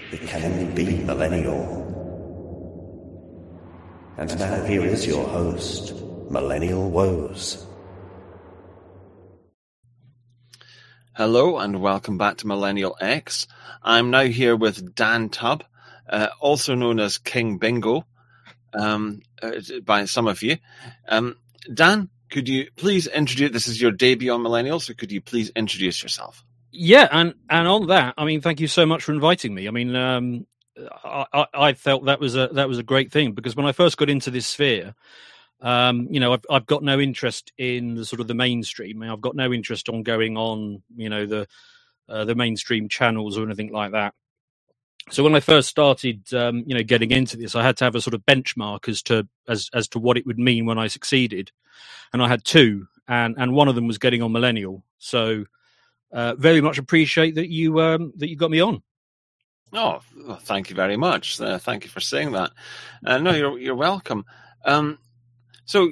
It can only be millennial. And now here is your host, Millennial Woes. Hello and welcome back to Millennial X. I'm now here with Dan Tubb, also known as King Bingo by some of you. Dan, could you please introduce, this is your debut on Millennial, so could you please introduce yourself? Yeah, and on that, I mean, thank you so much for inviting me. I mean, I felt that was a great thing, because when I first got into this sphere, I've got no interest in the sort of the mainstream. I've got no interest on going on, the mainstream channels or anything like that. So when I first started, getting into this, I had to have a sort of benchmark as to what it would mean when I succeeded, and I had two, and one of them was getting on Millennial. So very much appreciate that you got me on. Oh, well, thank you very much. Thank you for saying that. No, you're welcome. So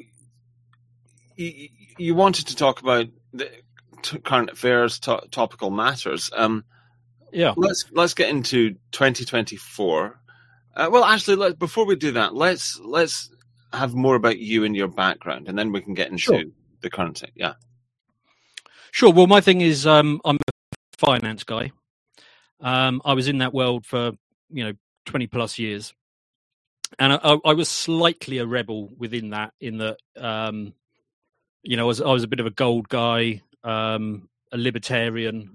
you wanted to talk about the current affairs, topical matters. Yeah. Let's get into 2024. Well, actually, before we do that, let's have more about you and your background, and then we can get into the current thing. Yeah. Sure. Well, my thing is, I'm a finance guy. I was in that world for 20 plus years, and I was slightly a rebel within that. In that, I was a bit of a gold guy, a libertarian,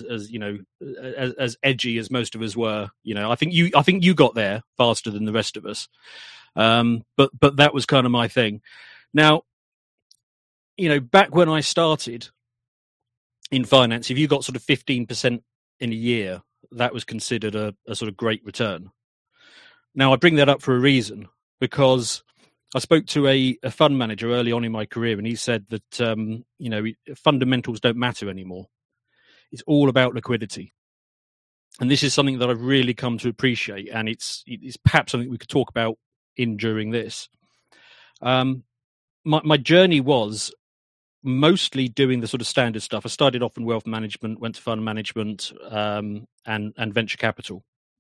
as edgy as most of us were. I think you got there faster than the rest of us, but that was kind of my thing. Now, back when I started in finance, if you got sort of 15% in a year, that was considered a sort of great return. Now, I bring that up for a reason, because I spoke to a fund manager early on in my career, and he said that, fundamentals don't matter anymore. It's all about liquidity. And this is something that I've really come to appreciate, and it's perhaps something we could talk about during this. My journey was mostly doing the sort of standard stuff. I started off in wealth management, went to fund management, and venture capital.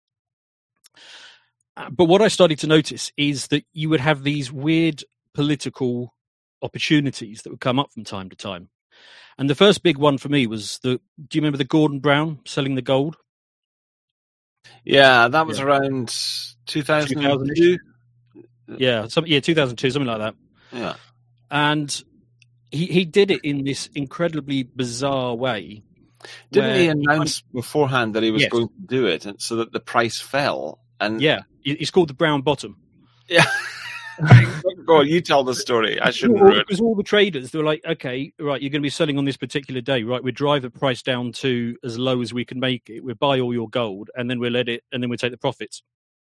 But what I started to notice is that you would have these weird political opportunities that would come up from time to time. And the first big one for me was do you remember the Gordon Brown selling the gold? Yeah, that was around 2002. Yeah, 2002, something like that. Yeah. And he did it in this incredibly bizarre way. Didn't he announce beforehand that he was going to do it, and so that the price fell? And yeah, it's called the Brown Bottom. Yeah. Go on, you tell the story. I shouldn't. Because all the traders, they were like, okay, right, you're going to be selling on this particular day, right? We drive the price down to as low as we can make it. We'll buy all your gold, and then we'll let it, and then we'll take the profits.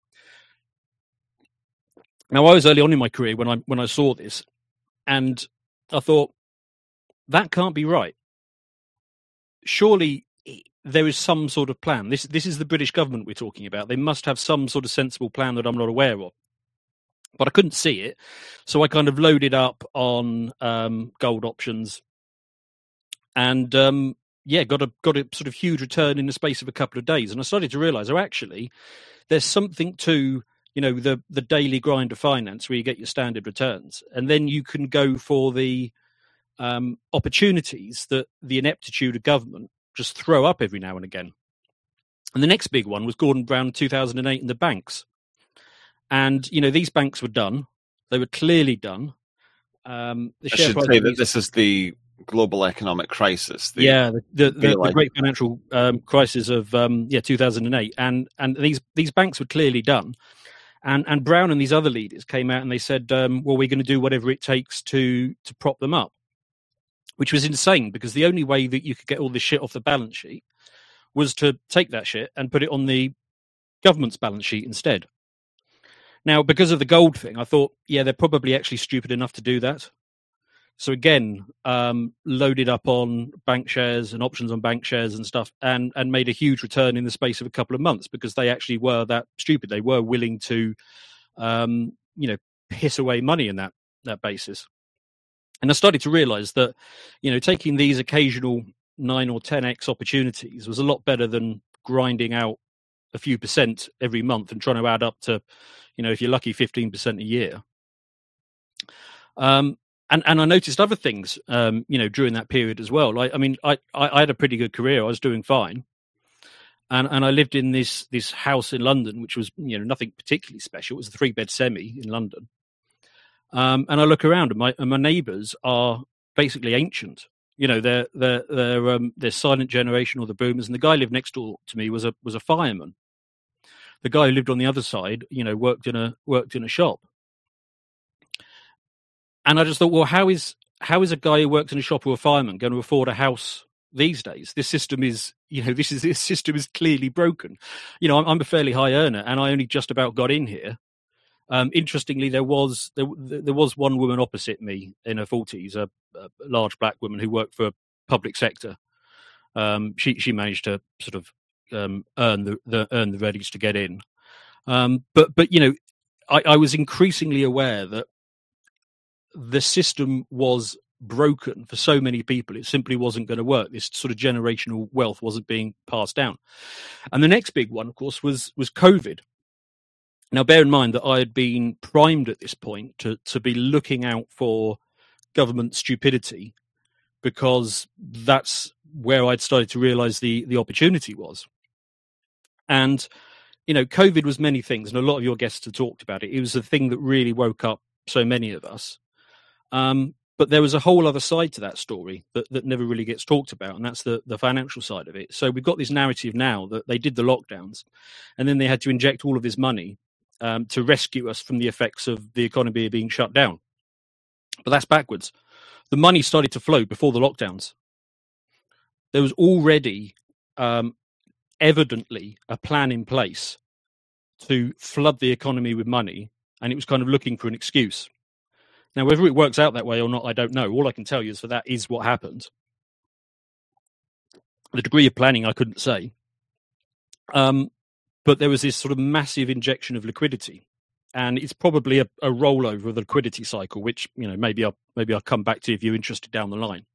Now, I was early on in my career when I saw this, and I thought, that can't be right. Surely there is some sort of plan. This is the British government we're talking about. They must have some sort of sensible plan that I'm not aware of. But I couldn't see it, so I kind of loaded up on gold options, and got a sort of huge return in the space of a couple of days. And I started to realise, actually, there's something to the daily grind of finance where you get your standard returns, and then you can go for the opportunities that the ineptitude of government just throw up every now and again. And the next big one was Gordon Brown 2008 and the banks. And, these banks were done. They were clearly done. I should say that this is the global economic crisis. The great financial crisis of 2008. And these banks were clearly done. And Brown and these other leaders came out and they said, well, we're going to do whatever it takes to prop them up, which was insane, because the only way that you could get all this shit off the balance sheet was to take that shit and put it on the government's balance sheet instead. Now, because of the gold thing, I thought, they're probably actually stupid enough to do that. So again, loaded up on bank shares and options on bank shares and stuff, and made a huge return in the space of a couple of months, because they actually were that stupid. They were willing to, piss away money in that basis. And I started to realize that, taking these occasional 9 or 10x opportunities was a lot better than grinding out a few percent every month and trying to add up to, if you're lucky, 15% a year. And I noticed other things, during that period as well. Like, I mean, I had a pretty good career. I was doing fine. And I lived in this house in London, which was, nothing particularly special. It was a 3-bed semi in London. And I look around, and my neighbours are basically ancient. They're silent generation, or the boomers. And the guy who lived next door to me was a fireman. The guy who lived on the other side, worked in a shop. And I just thought, well, how is a guy who works in a shop or a fireman going to afford a house these days? This system is, this system is clearly broken. I'm a fairly high earner, and I only just about got in here. Interestingly, there was one woman opposite me in her 40s, a large black woman who worked for public sector. She managed to sort of earn the readies to get in. But I was increasingly aware that the system was broken for so many people. It simply wasn't going to work. This sort of generational wealth wasn't being passed down. And the next big one, of course, was COVID. Now, bear in mind that I had been primed at this point to be looking out for government stupidity, because that's where I'd started to realize the opportunity was. And, COVID was many things, and a lot of your guests have talked about it. It was the thing that really woke up so many of us. But there was a whole other side to that story that never really gets talked about, and that's the financial side of it. So we've got this narrative now that they did the lockdowns, and then they had to inject all of this money to rescue us from the effects of the economy being shut down. But that's backwards. The money started to flow before the lockdowns. There was already evidently a plan in place to flood the economy with money, and it was kind of looking for an excuse. Now, whether it works out that way or not, I don't know. All I can tell you is that is what happened. The degree of planning, I couldn't say. But there was this sort of massive injection of liquidity. And it's probably a rollover of the liquidity cycle, which, maybe I'll come back to if you're interested down the line.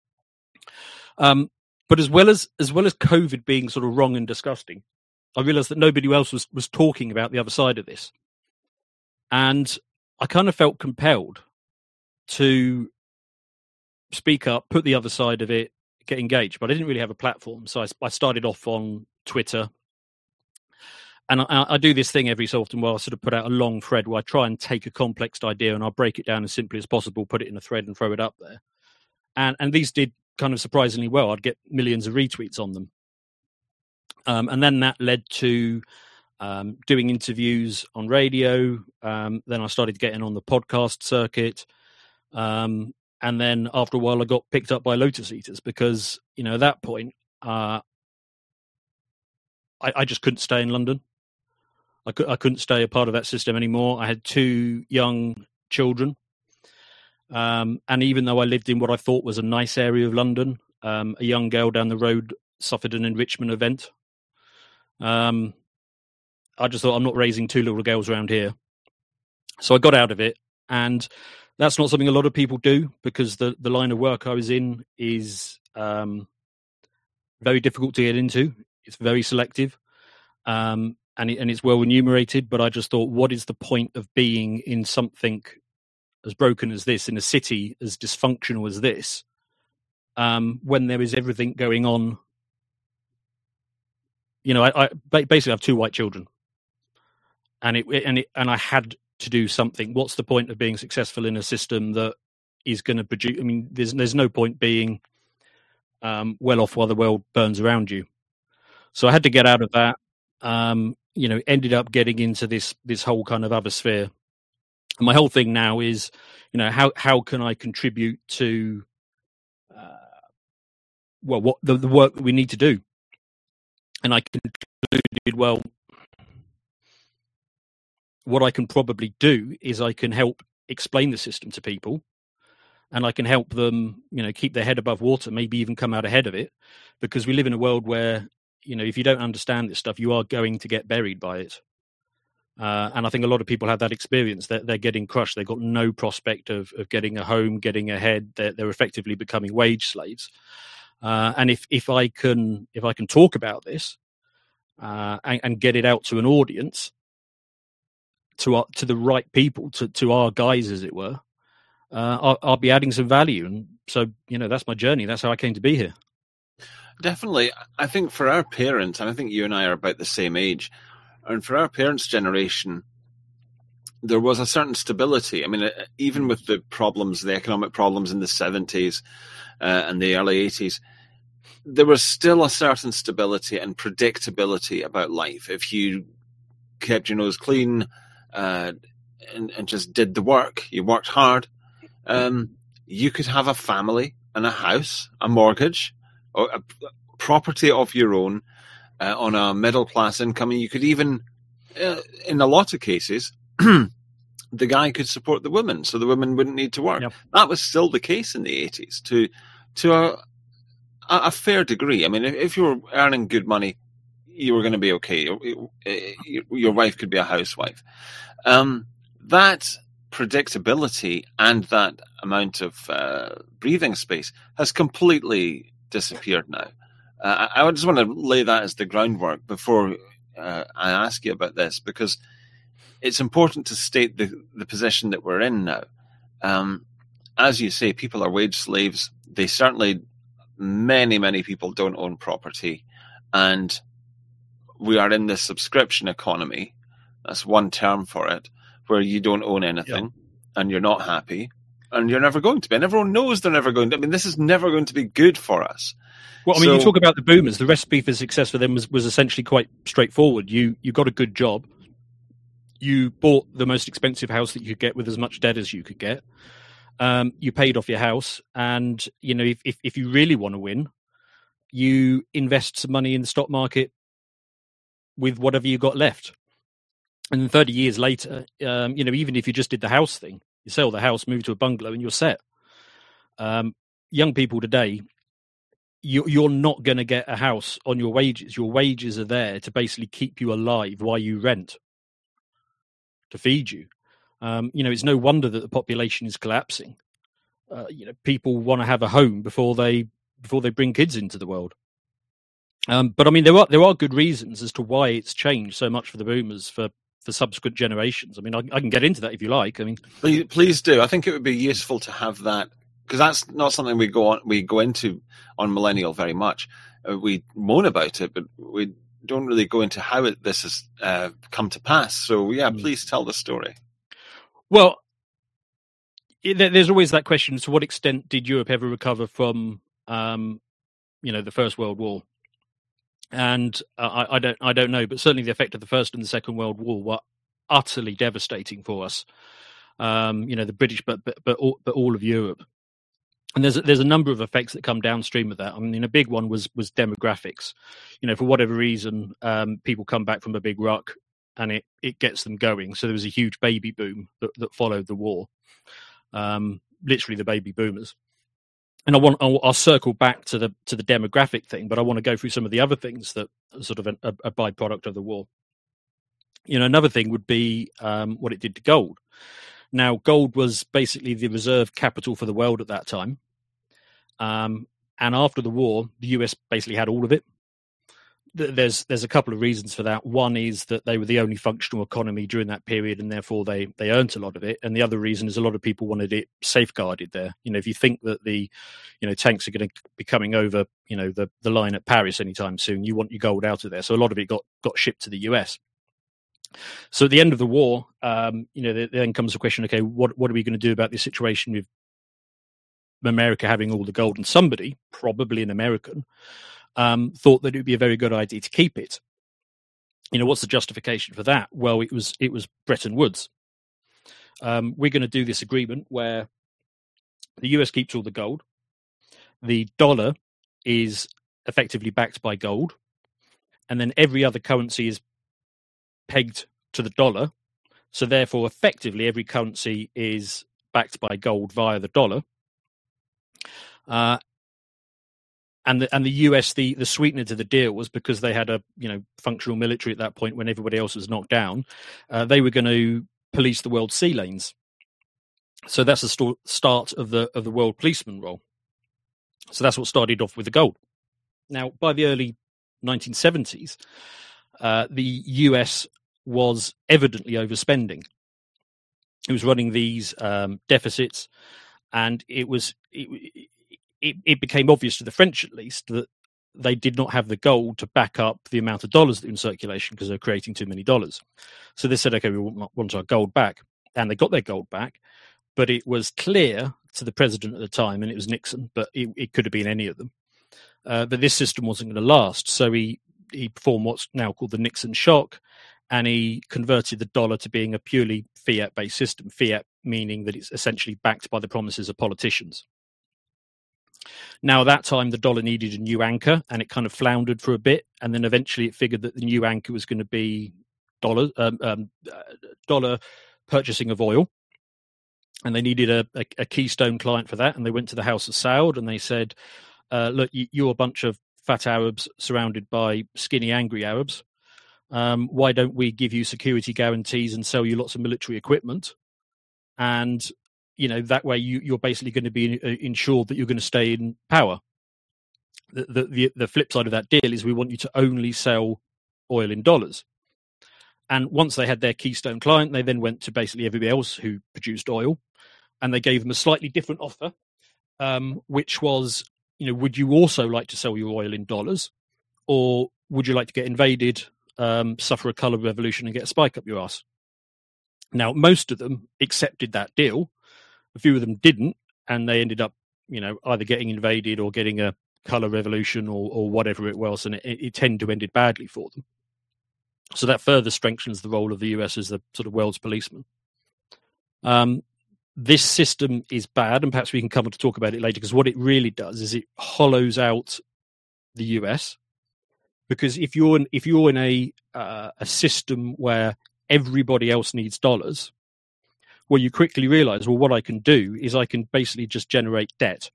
But as well as COVID being sort of wrong and disgusting, I realized that nobody else was talking about the other side of this. And I kind of felt compelled to speak up, put the other side of it, get engaged. But I didn't really have a platform. So I started off on Twitter. And I do this thing every so often where I sort of put out a long thread where I try and take a complex idea and I'll break it down as simply as possible, put it in a thread and throw it up there. And these did kind of surprisingly well. I'd get millions of retweets on them. And then that led to doing interviews on radio. Then I started getting on the podcast circuit. And then after a while, I got picked up by Lotus Eaters because, at that point, I just couldn't stay in London. I couldn't stay a part of that system anymore. I had 2 young children. And even though I lived in what I thought was a nice area of London, a young girl down the road suffered an enrichment event. I just thought, I'm not raising 2 little girls around here. So I got out of it. And that's not something a lot of people do because the line of work I was in is very difficult to get into. It's very selective. And it's well remunerated. But I just thought, what is the point of being in something as broken as this, in a city as dysfunctional as this, when there is everything going on? I basically have 2 white children, and I had to do something. What's the point of being successful in a system that is going to produce? I mean, there's no point being well off while the world burns around you. So I had to get out of that. Ended up getting into this whole kind of other sphere. And my whole thing now is, how can I contribute to what the work that we need to do? And I concluded, well, what I can probably do is I can help explain the system to people, and I can help them, keep their head above water, maybe even come out ahead of it, because we live in a world where, if you don't understand this stuff, you are going to get buried by it. And I think a lot of people have that experience. They're getting crushed. They've got no prospect of getting a home, getting ahead. They're effectively becoming wage slaves. And if I can talk about this, and get it out to an audience, to the right people, to our guys, as it were, I'll be adding some value. And so, that's my journey. That's how I came to be here. Definitely. I think for our parents, and I think you and I are about the same age, and for our parents' generation, there was a certain stability. I mean, even with the economic problems in the 70s and the early 80s, there was still a certain stability and predictability about life. If you kept your nose clean and just did the work, you worked hard, you could have a family and a house, a mortgage, or a property of your own on a middle-class income. And you could even, in a lot of cases, the guy could support the woman, so the women wouldn't need to work. Yep. That was still the case in the 80s to a fair degree. I mean, if you were earning good money, you were going to be okay. Your wife could be a housewife. That predictability and that amount of breathing space has completely disappeared now. I just want to lay that as the groundwork before I ask you about this, because it's important to state the position that we're in now. As you say, people are wage slaves. They certainly, many people don't own property. And we are in this subscription economy. That's one term for it, where you don't own anything and you're not happy and you're never going to be. And everyone knows they're never going to. I mean, this is never going to be good for us. Well, I mean, you talk about the boomers. The recipe for success for them was essentially quite straightforward. You got a good job. You bought the most expensive house that you could get with as much debt as you could get. You paid off your house. And, if you really want to win, you invest some money in the stock market with whatever you got left. And then 30 years later, even if you just did the house thing, you sell the house, move to a bungalow, and you're set. Young people today, you're not going to get a house on your wages. Your wages are there to basically keep you alive while you rent, to feed you. It's no wonder that the population is collapsing. People want to have a home before they bring kids into the world. But I mean, there are good reasons as to why it's changed so much for the boomers for subsequent generations. I mean, I can get into that if you like. I mean, please do. I think it would be useful to have that, because that's not something we go into on Millennial very much. We moan about it, but we don't really go into how this has come to pass. So please tell the story. Well, there's always that question: to what extent did Europe ever recover from, the First World War? And I don't know, but certainly the effect of the First and the Second World War were utterly devastating for us. The British, but all of Europe. And there's a number of effects that come downstream of that. I mean, a big one was demographics. For whatever reason, people come back from a big ruck, and it gets them going. So there was a huge baby boom that followed the war. Literally the baby boomers. And I'll circle back to the demographic thing, but I want to go through some of the other things that are sort of a byproduct of the war. Another thing would be what it did to gold. Now, gold was basically the reserve capital for the world at that time. And after the war, the US basically had all of it. There's a couple of reasons for that. One is that they were the only functional economy during that period, and therefore they earned a lot of it. And the other reason is a lot of people wanted it safeguarded there. If you think that the tanks are going to be coming over the line at Paris anytime soon, you want your gold out of there. So a lot of it got shipped to the US. So at the end of the war, then comes the question: okay, what are we going to do about this situation with America having all the gold? And somebody, probably an American, thought that it would be a very good idea to keep it. What's the justification for that? Well, it was Bretton Woods. We're going to do this agreement where the US keeps all the gold. The dollar is effectively backed by gold. And then every other currency is pegged to the dollar. So therefore, effectively, every currency is backed by gold via the dollar. And the US, the sweetener to the deal was because they had a functional military at that point when everybody else was knocked down. They were going to police the world sea lanes. So that's the start of the world policeman role. So that's what started off with the gold. Now, by the early 1970s, the US was evidently overspending. It was running these deficits, and it became obvious to the French, at least, that they did not have the gold to back up the amount of dollars that were in circulation because they're creating too many dollars. So they said, okay, we want our gold back. And they got their gold back. But it was clear to the president at the time, and it was Nixon, but it could have been any of them, that this system wasn't going to last. So he performed what's now called the Nixon shock, and he converted the dollar to being a purely fiat-based system. Fiat meaning that it's essentially backed by the promises of politicians. Now, at that time, the dollar needed a new anchor, and it kind of floundered for a bit, and then eventually it figured that the new anchor was going to be dollar purchasing of oil, and they needed a keystone client for that, and they went to the House of Saud, and they said, look, you're a bunch of fat Arabs surrounded by skinny, angry Arabs. Why don't we give you security guarantees and sell you lots of military equipment? And that way you're basically going to be ensured that you're going to stay in power. The flip side of that deal is we want you to only sell oil in dollars. And once they had their keystone client, they then went to basically everybody else who produced oil, and they gave them a slightly different offer, which was, would you also like to sell your oil in dollars, or would you like to get invaded, suffer a colour revolution, and get a spike up your ass? Now, most of them accepted that deal. A few of them didn't, and they ended up, either getting invaded or getting a colour revolution or whatever it was, and it tended to ended badly for them. So that further strengthens the role of the US as the sort of world's policeman. This system is bad, and perhaps we can come on to talk about it later, because what it really does is it hollows out the US. Because if you're in a system where everybody else needs dollars, well, you quickly realize, well, what I can do is I can basically just generate debt,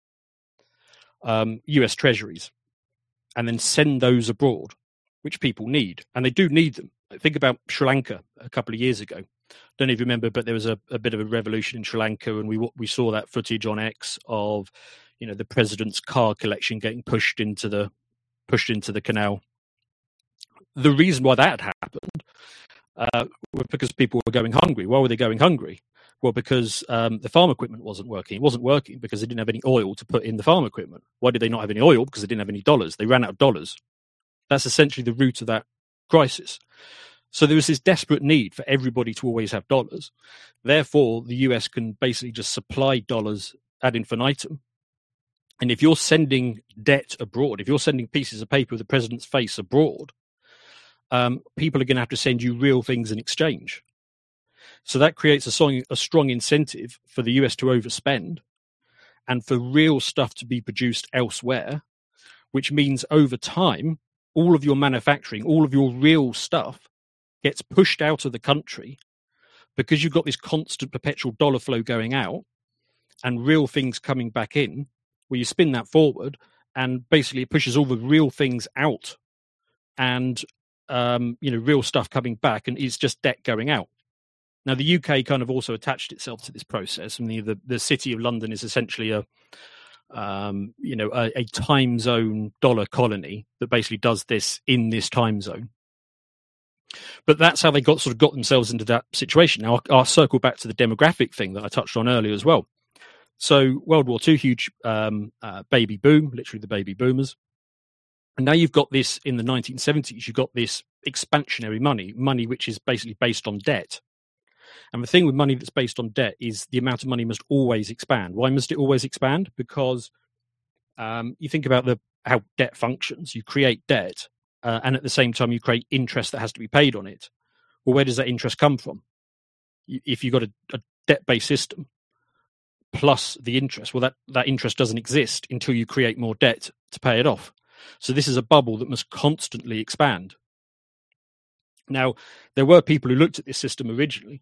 US treasuries, and then send those abroad, which people need, and they do need them. Think about Sri Lanka a couple of years ago. Don't even remember, but there was a bit of a revolution in Sri Lanka, and we saw that footage on X of, the president's car collection getting pushed into the canal. The reason why that happened was because people were going hungry. Why were they going hungry? Well, because the farm equipment wasn't working. It wasn't working because they didn't have any oil to put in the farm equipment. Why did they not have any oil? Because they didn't have any dollars. They ran out of dollars. That's essentially the root of that crisis. So there was this desperate need for everybody to always have dollars. Therefore, the US can basically just supply dollars ad infinitum. And if you're sending debt abroad, if you're sending pieces of paper with the president's face abroad, people are going to have to send you real things in exchange. So that creates a strong incentive for the US to overspend and for real stuff to be produced elsewhere, which means over time, all of your manufacturing, all of your real stuff gets pushed out of the country because you've got this constant perpetual dollar flow going out and real things coming back in, where you spin that forward and basically it pushes all the real things out and, real stuff coming back, and it's just debt going out. Now, the UK kind of also attached itself to this process. I mean, the city of London is essentially a time zone dollar colony that basically does this in this time zone. But that's how they got themselves into that situation. Now, I'll circle back to the demographic thing that I touched on earlier as well. So World War II, huge baby boom, literally the baby boomers. And now you've got this in the 1970s, you've got this expansionary money which is basically based on debt. And the thing with money that's based on debt is the amount of money must always expand. Why must it always expand? Because you think about how debt functions. You create debt, and at the same time you create interest that has to be paid on it. Well, where does that interest come from? If you've got a debt-based system plus the interest, well, that interest doesn't exist until you create more debt to pay it off. So this is a bubble that must constantly expand. Now, there were people who looked at this system originally,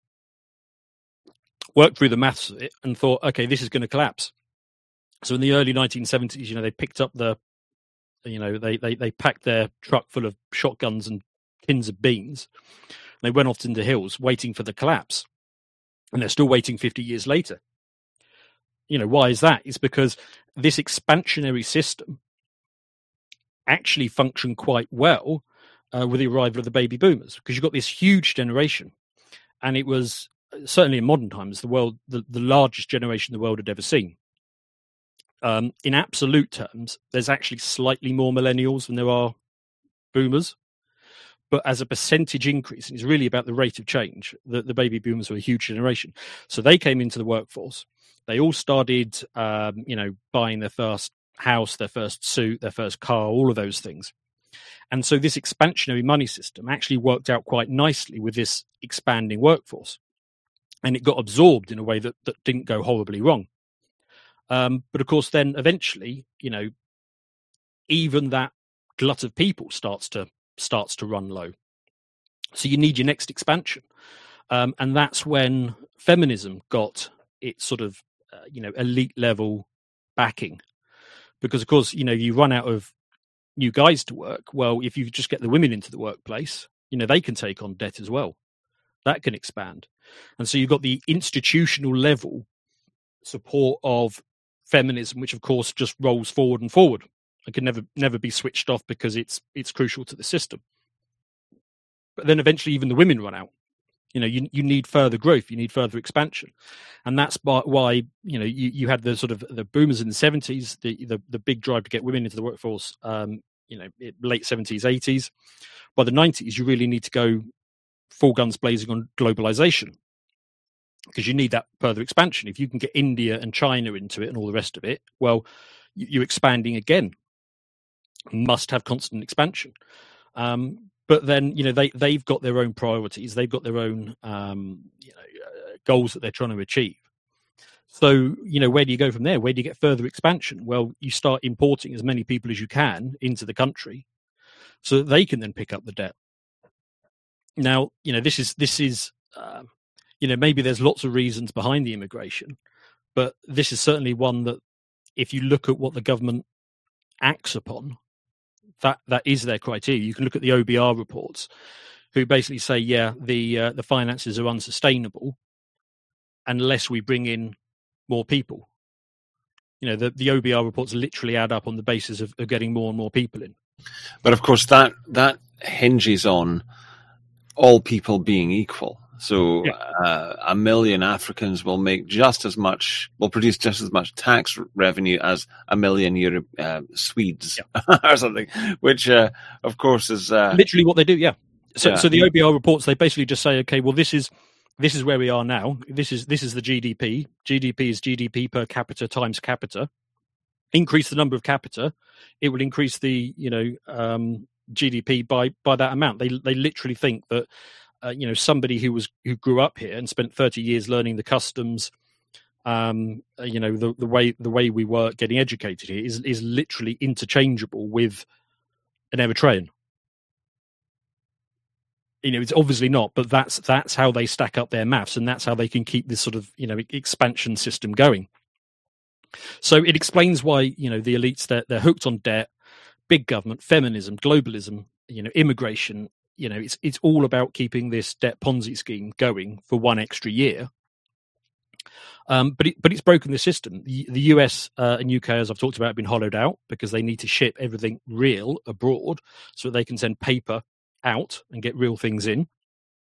worked through the maths of it, and thought, okay, this is going to collapse. So in the early 1970s, they picked up they packed their truck full of shotguns and tins of beans. They went off into the hills waiting for the collapse. And they're still waiting 50 years later. Why is that? It's because this expansionary system actually functioned quite well with the arrival of the baby boomers, because you've got this huge generation, and it was certainly in modern times the largest generation the world had ever seen. In absolute terms, there's actually slightly more millennials than there are boomers, but as a percentage increase, and it's really about the rate of change, the baby boomers were a huge generation. So they came into the workforce. They all started, buying their first house, their first suit, their first car, all of those things. And so this expansionary money system actually worked out quite nicely with this expanding workforce. And it got absorbed in a way that didn't go horribly wrong. But of course, then eventually, even that glut of people starts to run low. So you need your next expansion. And that's when feminism got its sort of, elite level backing. Because, of course, you run out of new guys to work. Well, if you just get the women into the workplace, they can take on debt as well. That can expand. And so you've got the institutional level support of feminism, which, of course, just rolls forward and forward. It can never be switched off because it's crucial to the system. But then eventually even the women run out. You need further growth, you need further expansion. And that's why, you had the sort of the boomers in the 70s, the big drive to get women into the workforce, late 70s, 80s. By the 90s, you really need to go full guns blazing on globalization, because you need that further expansion. If you can get India and China into it and all the rest of it, well, you're expanding again. Must have constant expansion. But then, they've got their own priorities. They've got their own, goals that they're trying to achieve. So, where do you go from there? Where do you get further expansion? Well, you start importing as many people as you can into the country so that they can then pick up the debt. Now, this is maybe there's lots of reasons behind the immigration, but this is certainly one that if you look at what the government acts upon, that is their criteria. You can look at the OBR reports, who basically say, the finances are unsustainable unless we bring in more people. The OBR reports literally add up on the basis of getting more and more people in. But of course, that hinges on all people being equal. So 1 million Africans will produce just as much tax revenue as 1 million Swedes or something, which of course is literally what they do. Yeah. So the OBR reports, they basically just say, okay, well, this is where we are now. This is the GDP. GDP is GDP per capita times capita. Increase the number of capita, it will increase the GDP by that amount. They literally think that. Somebody who grew up here and spent 30 years learning the customs, the way we were getting educated here is literally interchangeable with an Eritrean. It's obviously not, but that's how they stack up their maths, and that's how they can keep this sort of expansion system going. So it explains why the elites they're hooked on debt, big government, feminism, globalism, immigration. It's all about keeping this debt Ponzi scheme going for one extra year. But it's broken the system. The US and UK, as I've talked about, have been hollowed out because they need to ship everything real abroad so that they can send paper out and get real things in.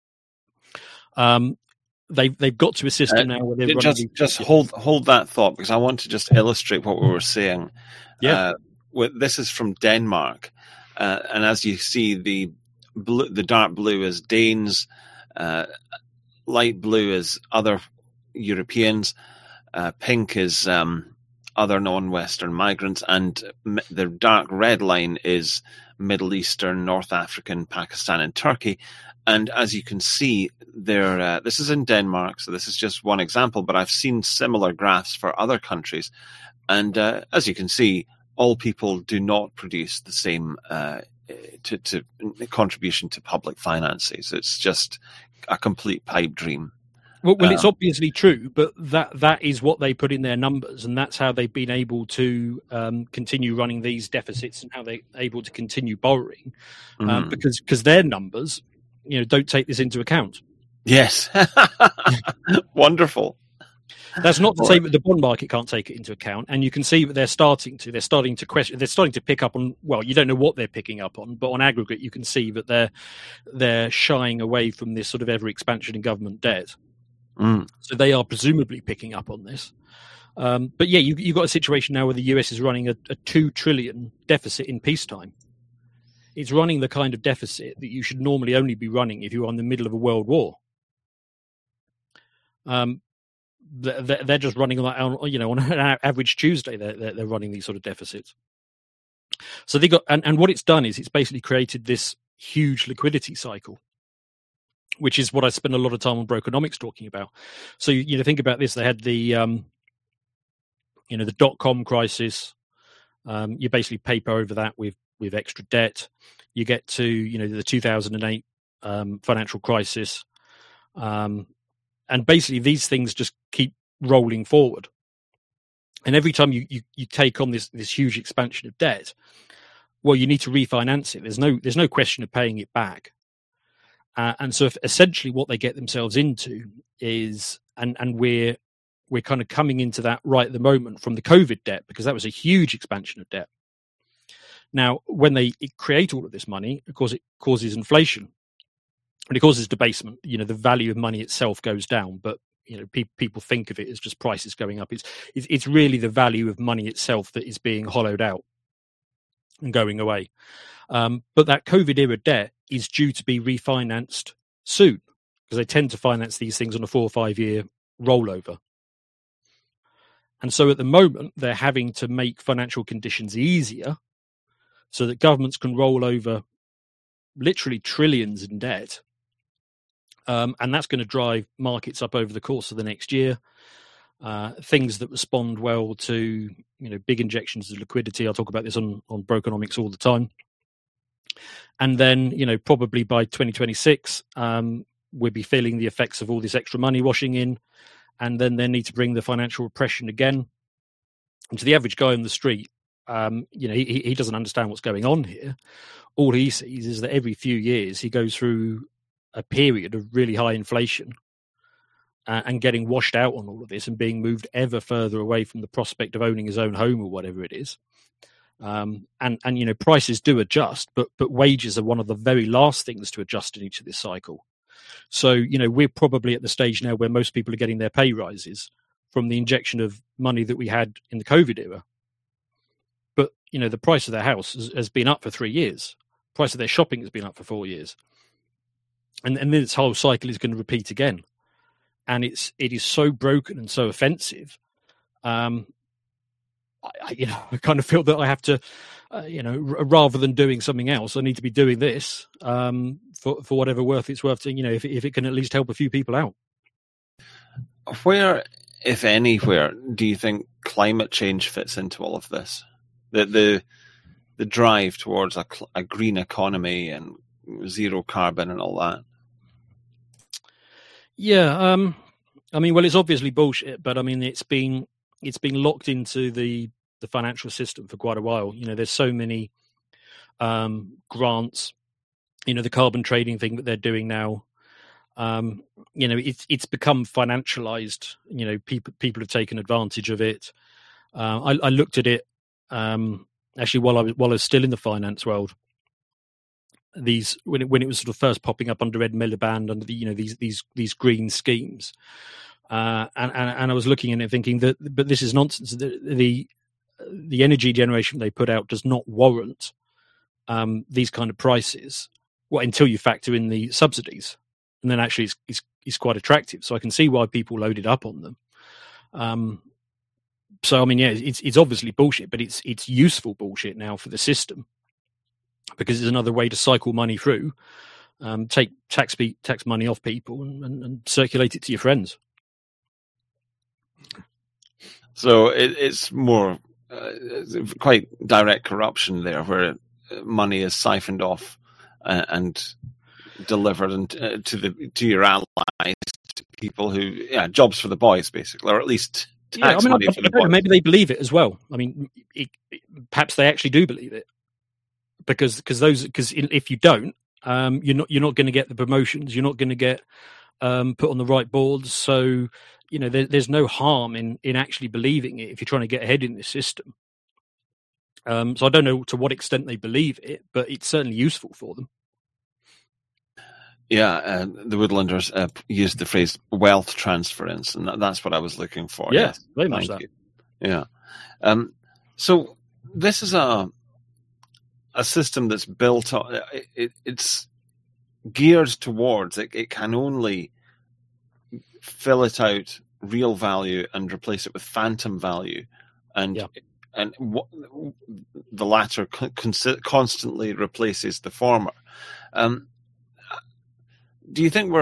They've got to a system now where they're just hold that thought, because I want to just illustrate what we were saying. Yeah, this is from Denmark, and as you see, the dark blue is Danes, light blue is other Europeans, pink is other non-Western migrants, and the dark red line is Middle Eastern, North African, Pakistan, and Turkey. And as you can see, this is in Denmark, so this is just one example, but I've seen similar graphs for other countries. And as you can see, all people do not produce the same to contribution to public finances. It's just a complete pipe dream. Well, it's obviously true, but that is what they put in their numbers, and that's how they've been able to continue running these deficits and how they're able to continue borrowing, because their numbers, don't take this into account. Yes, wonderful. That's not to say that the bond market can't take it into account, and you can see that they're starting to question. They're starting to pick up on. Well, you don't know what they're picking up on, but on aggregate, you can see that they're shying away from this sort of ever expansion in government debt. So they are presumably picking up on this. But yeah, you've got a situation now where the US is running a $2 trillion deficit in peacetime. It's running the kind of deficit that you should normally only be running if you're in the middle of a world war. They're just running on an average Tuesday. They're running these sort of deficits. So they got, and what it's done is it's basically created this huge liquidity cycle, which is what I spend a lot of time on Brokenomics talking about. So think about this: they had the the .com crisis. You basically paper over that with extra debt. You get to the 2008 financial crisis. And basically, these things just keep rolling forward. And every time you take on this huge expansion of debt, well, you need to refinance it. There's no question of paying it back. And so, essentially, what they get themselves into is, and we're kind of coming into that right at the moment from the COVID debt, because that was a huge expansion of debt. Now, when they create all of this money, of course, it causes inflation. And it causes debasement. The value of money itself goes down, but people think of it as just prices going up. It's really the value of money itself that is being hollowed out and going away. But that COVID era debt is due to be refinanced soon, because they tend to finance these things on a 4 or 5 year rollover. And so at the moment, they're having to make financial conditions easier so that governments can roll over literally trillions in debt. And that's going to drive markets up over the course of the next year. Things that respond well to big injections of liquidity. I'll talk about this on Brokenomics all the time. And then probably by 2026, we'll be feeling the effects of all this extra money washing in, and then they need to bring the financial repression again. And to the average guy on the street, he doesn't understand what's going on here. All he sees is that every few years he goes through a period of really high inflation and getting washed out on all of this and being moved ever further away from the prospect of owning his own home or whatever it is. And prices do adjust, but wages are one of the very last things to adjust in each of this cycle. So, we're probably at the stage now where most people are getting their pay rises from the injection of money that we had in the COVID era. But, the price of their house has been up for 3 years. The price of their shopping has been up for 4 years. And then this whole cycle is going to repeat again, and it is so broken and so offensive. I kind of feel that I have to, rather than doing something else, I need to be doing this for whatever worth it's worth. If it can at least help a few people out. Where, if anywhere, do you think climate change fits into all of this? The drive towards a green economy and zero carbon and all that. Yeah, well, it's obviously bullshit, but it's been locked into the financial system for quite a while. There's so many grants. The carbon trading thing that they're doing now. It's become financialized. People have taken advantage of it. I looked at it actually while I was still in the finance world. When it was sort of first popping up under Ed Miliband, under these green schemes, and I was looking at it thinking but this is nonsense. The energy generation they put out does not warrant these kind of prices. Until you factor in the subsidies, and then actually it's quite attractive. So I can see why people loaded up on them. It's obviously bullshit, but it's useful bullshit now for the system, because it's another way to cycle money through, take tax money off people and circulate it to your friends. So it's more quite direct corruption there, where money is siphoned off and delivered to your allies, to people who jobs for the boys basically, or at least tax money for the boys. Maybe they believe it as well. Perhaps they actually do believe it. Because if you don't, you're not going to get the promotions. You're not going to get put on the right boards. So there's no harm in actually believing it if you're trying to get ahead in this system. So I don't know to what extent they believe it, but it's certainly useful for them. Yeah, the Woodlanders used the phrase wealth transference, and that's what I was looking for. Yeah, yes. very much that. You. Yeah. So this is a system that's built on. It's geared towards it can only fill it out real value and replace it with phantom value, and the latter constantly replaces the former. Do you think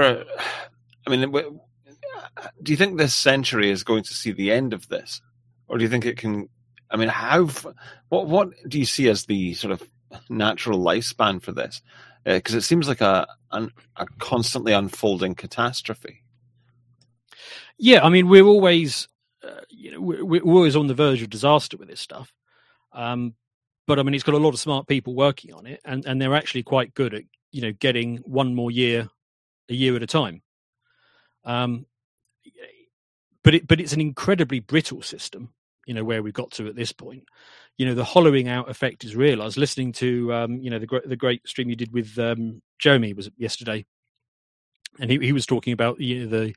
do you think this century is going to see the end of this, or do you think it can? I mean, what do you see as the sort of natural lifespan for this? Because it seems like a constantly unfolding catastrophe. Yeah, I mean, we're always, we're always on the verge of disaster with this stuff. But I mean, it's got a lot of smart people working on it, and they're actually quite good at, getting one more year, a year at a time. But it's an incredibly brittle system, where we've got to at this point. The hollowing out effect is real. I was listening to, the great stream you did with Jeremy, was it yesterday? And he was talking about the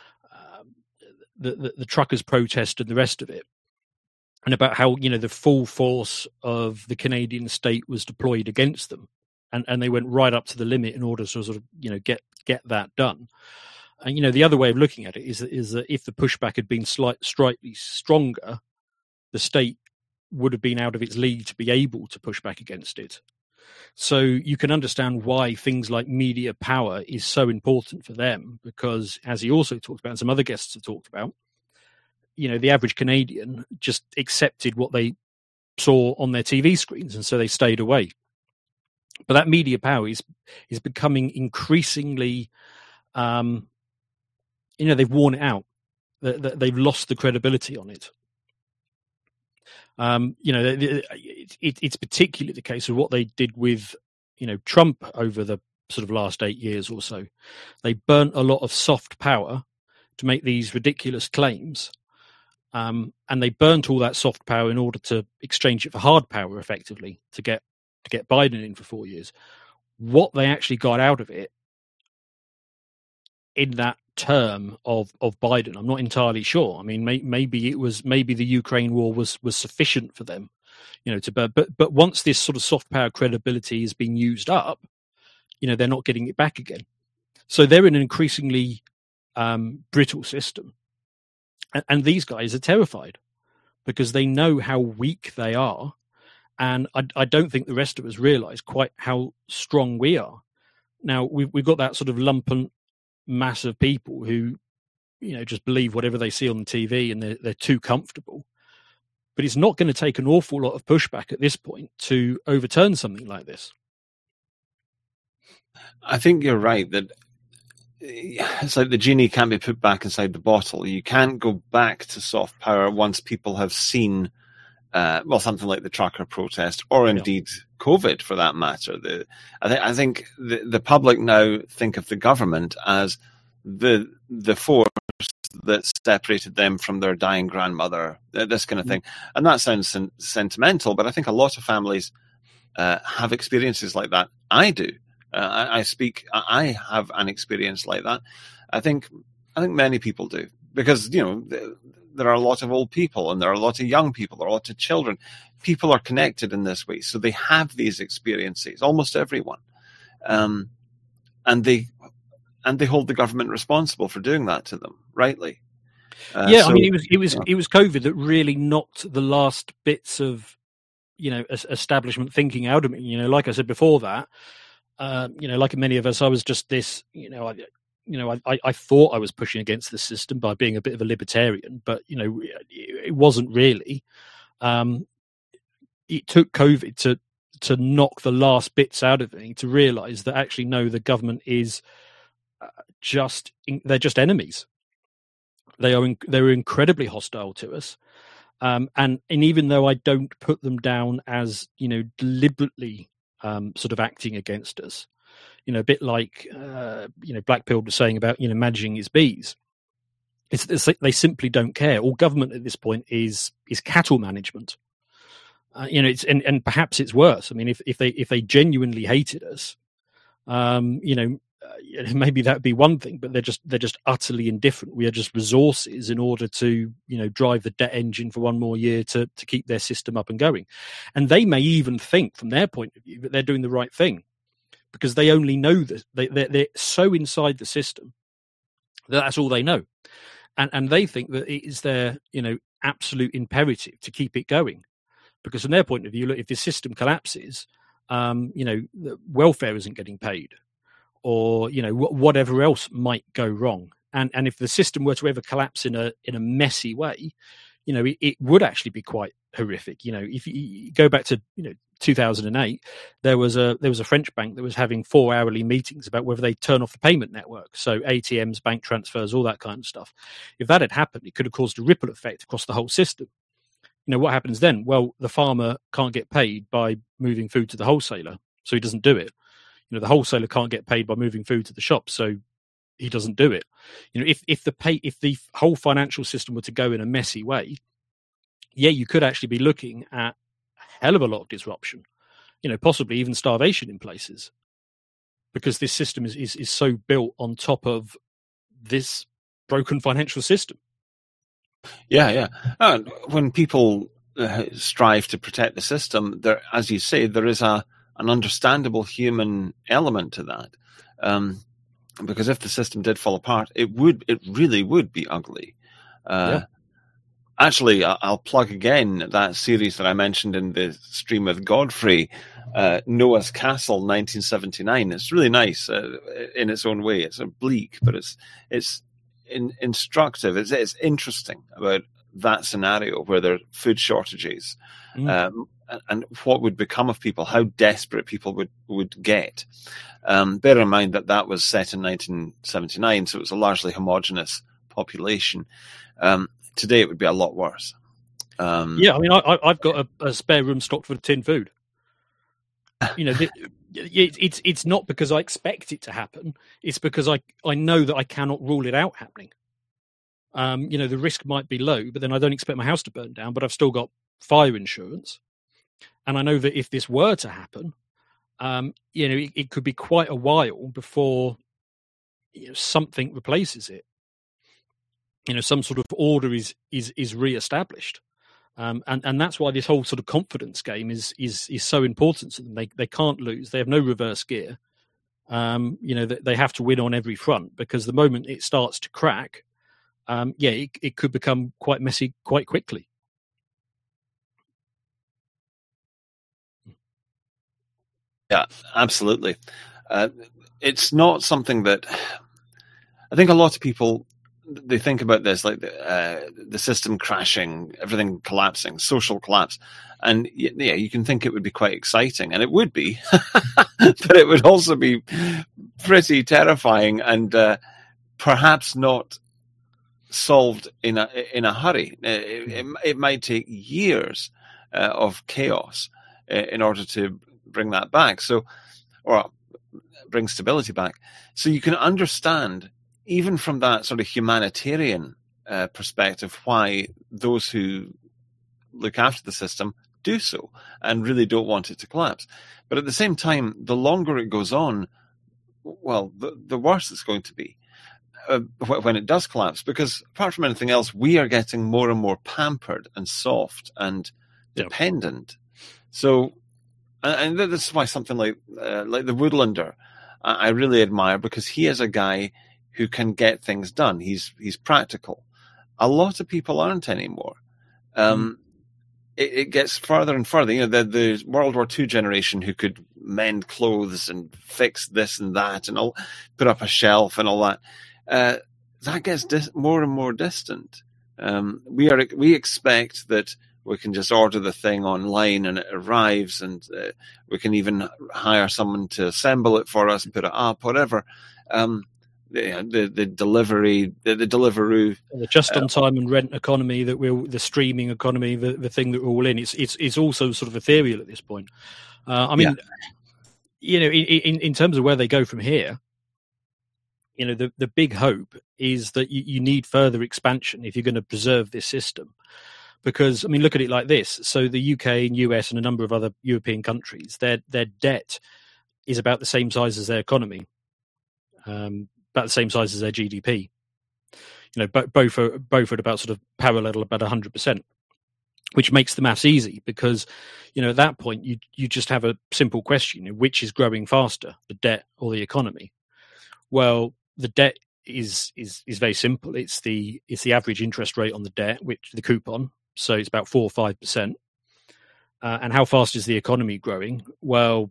truckers' protest and the rest of it, and about how the full force of the Canadian state was deployed against them, and they went right up to the limit in order to sort of get that done. And the other way of looking at it is that if the pushback had been slightly stronger, the state would have been out of its league to be able to push back against it. So you can understand why things like media power is so important for them, because, as he also talked about, and some other guests have talked about, the average Canadian just accepted what they saw on their TV screens, and so they stayed away. But that media power is becoming increasingly, they've worn it out. They've lost the credibility on it. It's particularly the case of what they did with, Trump over the sort of last 8 years or so. They burnt a lot of soft power to make these ridiculous claims. And they burnt all that soft power in order to exchange it for hard power, effectively, to get Biden in for 4 years. What they actually got out of it in that term of Biden, I'm not entirely sure. I mean, maybe the Ukraine war was sufficient for them, but once this sort of soft power credibility is being used up, they're not getting it back again. So they're in an increasingly brittle system, and these guys are terrified because they know how weak they are, and I don't think the rest of us realize quite how strong we are. Now we've got that sort of lumpen mass of people who, just believe whatever they see on the TV, and they're too comfortable. But it's not going to take an awful lot of pushback at this point to overturn something like this. I think you're right that it's like the genie can't be put back inside the bottle. You can't go back to soft power once people have seen, something like the trucker protest, or indeed COVID, for that matter. I think the public now think of the government as the force that separated them from their dying grandmother, this kind of thing. And that sounds sentimental, but I think a lot of families have experiences like that. I do. I have an experience like that. I think many people do, because there are a lot of old people, and there are a lot of young people, there are a lot of children. People are connected in this way, so they have these experiences. Almost everyone, and they hold the government responsible for doing that to them, rightly. I mean, it was COVID that really knocked the last bits of establishment thinking out of me. Like I said before that, like many of us, I was just this. I thought I was pushing against the system by being a bit of a libertarian, but it wasn't really. It took COVID to knock the last bits out of me to realise that actually no, the government is they're just enemies. They're incredibly hostile to us, and even though I don't put them down as deliberately sort of acting against us. A bit like, Black Pill was saying about, managing his bees. They simply don't care. All government at this point is cattle management. And perhaps it's worse. I mean, if they genuinely hated us, maybe that'd be one thing. But they're just utterly indifferent. We are just resources in order to drive the debt engine for one more year to keep their system up and going. And they may even think, from their point of view, that they're doing the right thing, because they only know that they're so inside the system that that's all they know. And they think that it is their, absolute imperative to keep it going, because from their point of view, look, if this system collapses, welfare isn't getting paid, or whatever else might go wrong. And if the system were to ever collapse in a messy way, it would actually be quite horrific. If you go back to 2008, there was a French bank that was having 4 hourly meetings about whether they turn off the payment network, so ATMs, bank transfers, all that kind of stuff. If that had happened, it could have caused a ripple effect across the whole system. What happens then? Well, the farmer can't get paid by moving food to the wholesaler, so he doesn't do it. The wholesaler can't get paid by moving food to the shop, so he doesn't do it. If the whole financial system were to go in a messy way, you could actually be looking at a hell of a lot of disruption, possibly even starvation in places, because this system is so built on top of this broken financial system. Yeah. When people strive to protect the system, there, as you say, there is an understandable human element to that. Because if the system did fall apart, it really would be ugly. Actually, I'll plug again that series that I mentioned in the stream with Godfrey, Noah's Castle, 1979. It's really nice in its own way. It's bleak, but it's instructive. It's interesting about that scenario where there are food shortages, and what would become of people, how desperate people would get. Bear in mind that was set in 1979, so it was a largely homogenous population. Today it would be a lot worse. I mean, I've got a spare room stocked for tin food. It's not because I expect it to happen. It's because I know that I cannot rule it out happening. The risk might be low, but then I don't expect my house to burn down, but I've still got fire insurance. And I know that if this were to happen, it could be quite a while before something replaces it. Some sort of order is re-established. And that's why this whole sort of confidence game is so important to them. They can't lose. They have no reverse gear. They have to win on every front, because the moment it starts to crack, it could become quite messy quite quickly. Yeah, absolutely. It's not something that I think a lot of people, they think about this like the system crashing, everything collapsing, social collapse. And you can think it would be quite exciting, and it would be, but it would also be pretty terrifying and perhaps not solved in a hurry. It might take years of chaos in order to bring that back. Or bring stability back. So you can understand, even from that sort of humanitarian perspective, why those who look after the system do so and really don't want it to collapse. But at the same time, the longer it goes on, well, the worse it's going to be when it does collapse, because apart from anything else, we are getting more and more pampered and soft and dependent. So, and this is why something like the Woodlander, I really admire, because he is a guy who can get things done. He's practical. A lot of people aren't anymore. It gets further and further. The World War II generation who could mend clothes and fix this and that and all, put up a shelf and all that. That gets more and more distant. We expect that we can just order the thing online and it arrives, and we can even hire someone to assemble it for us, put it up, whatever. The delivery, the Deliveroo, the just-on-time and rent economy the streaming economy, the thing that we're all in. It's also sort of ethereal at this point. I mean, in terms of where they go from here, the big hope is that you need further expansion if you're going to preserve this system. Because, I mean, look at it like this. So the UK and US and a number of other European countries, their debt is about the same size as their economy, about the same size as their GDP. Both are about sort of parallel, about 100%, which makes the maths easy because, at that point, you just have a simple question, which is growing faster, the debt or the economy? Well, the debt is very simple. It's the average interest rate on the debt, which the coupon. So it's about 4 or 5%. And how fast is the economy growing? Well,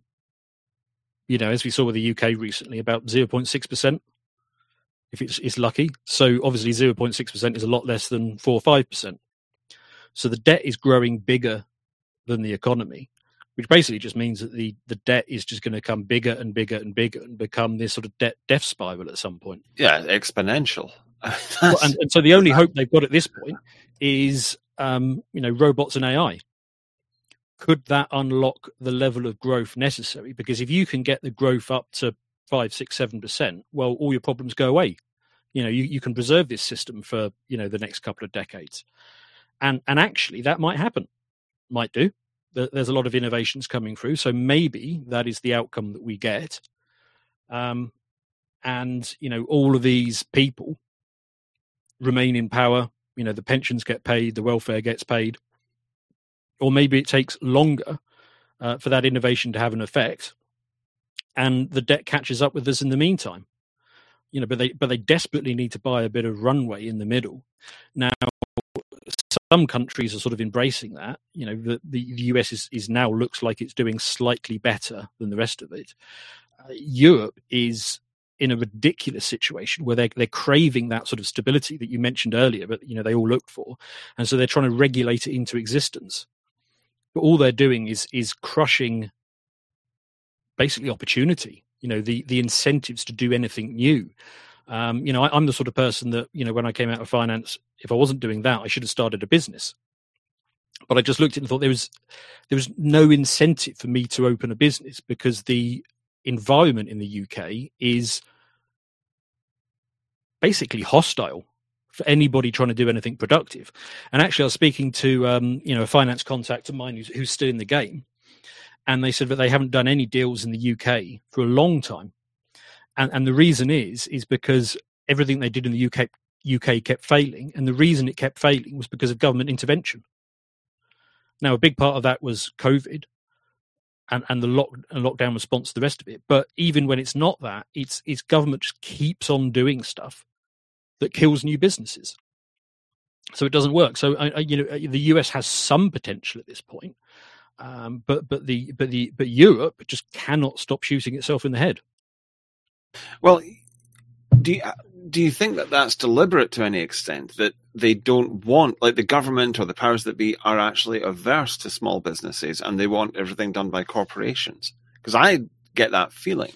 as we saw with the UK recently, about 0.6%, if it's lucky. So obviously 0.6% is a lot less than 4 or 5%. So the debt is growing bigger than the economy, which basically just means that the debt is just going to become bigger and bigger and bigger and become this sort of death spiral at some point. Yeah, exponential. And so the only hope they've got at this point is robots and AI. Could that unlock the level of growth necessary? Because if you can get the growth up to 5, 6, 7%, well, all your problems go away. You can preserve this system for the next couple of decades, and actually that might happen, might do. There's a lot of innovations coming through, so maybe that is the outcome that we get. And all of these people remain in power. The pensions get paid, the welfare gets paid. Or maybe it takes longer for that innovation to have an effect, and the debt catches up with us in the meantime. But they desperately need to buy a bit of runway in the middle. Now, some countries are sort of embracing that. The US is now looks like it's doing slightly better than the rest of it. Europe is in a ridiculous situation where they're craving that sort of stability that you mentioned earlier, but they all look for, and so they're trying to regulate it into existence. But all they're doing is crushing basically opportunity. The incentives to do anything new. I'm the sort of person that when I came out of finance, if I wasn't doing that, I should have started a business. But I just looked at it and thought there was no incentive for me to open a business because the environment in the UK is basically hostile for anybody trying to do anything productive. And actually, I was speaking to a finance contact of mine who's still in the game, and they said that they haven't done any deals in the UK for a long time, and the reason is because everything they did in the UK kept failing, and the reason it kept failing was because of government intervention. Now, a big part of that was COVID and the lockdown response to the rest of it. But even when it's not that, it's government just keeps on doing stuff that kills new businesses. So it doesn't work. So the US has some potential at this point, but Europe just cannot stop shooting itself in the head. Well, do you think that that's deliberate to any extent, that they don't want, like the government or the powers that be are actually averse to small businesses and they want everything done by corporations? Because I get that feeling.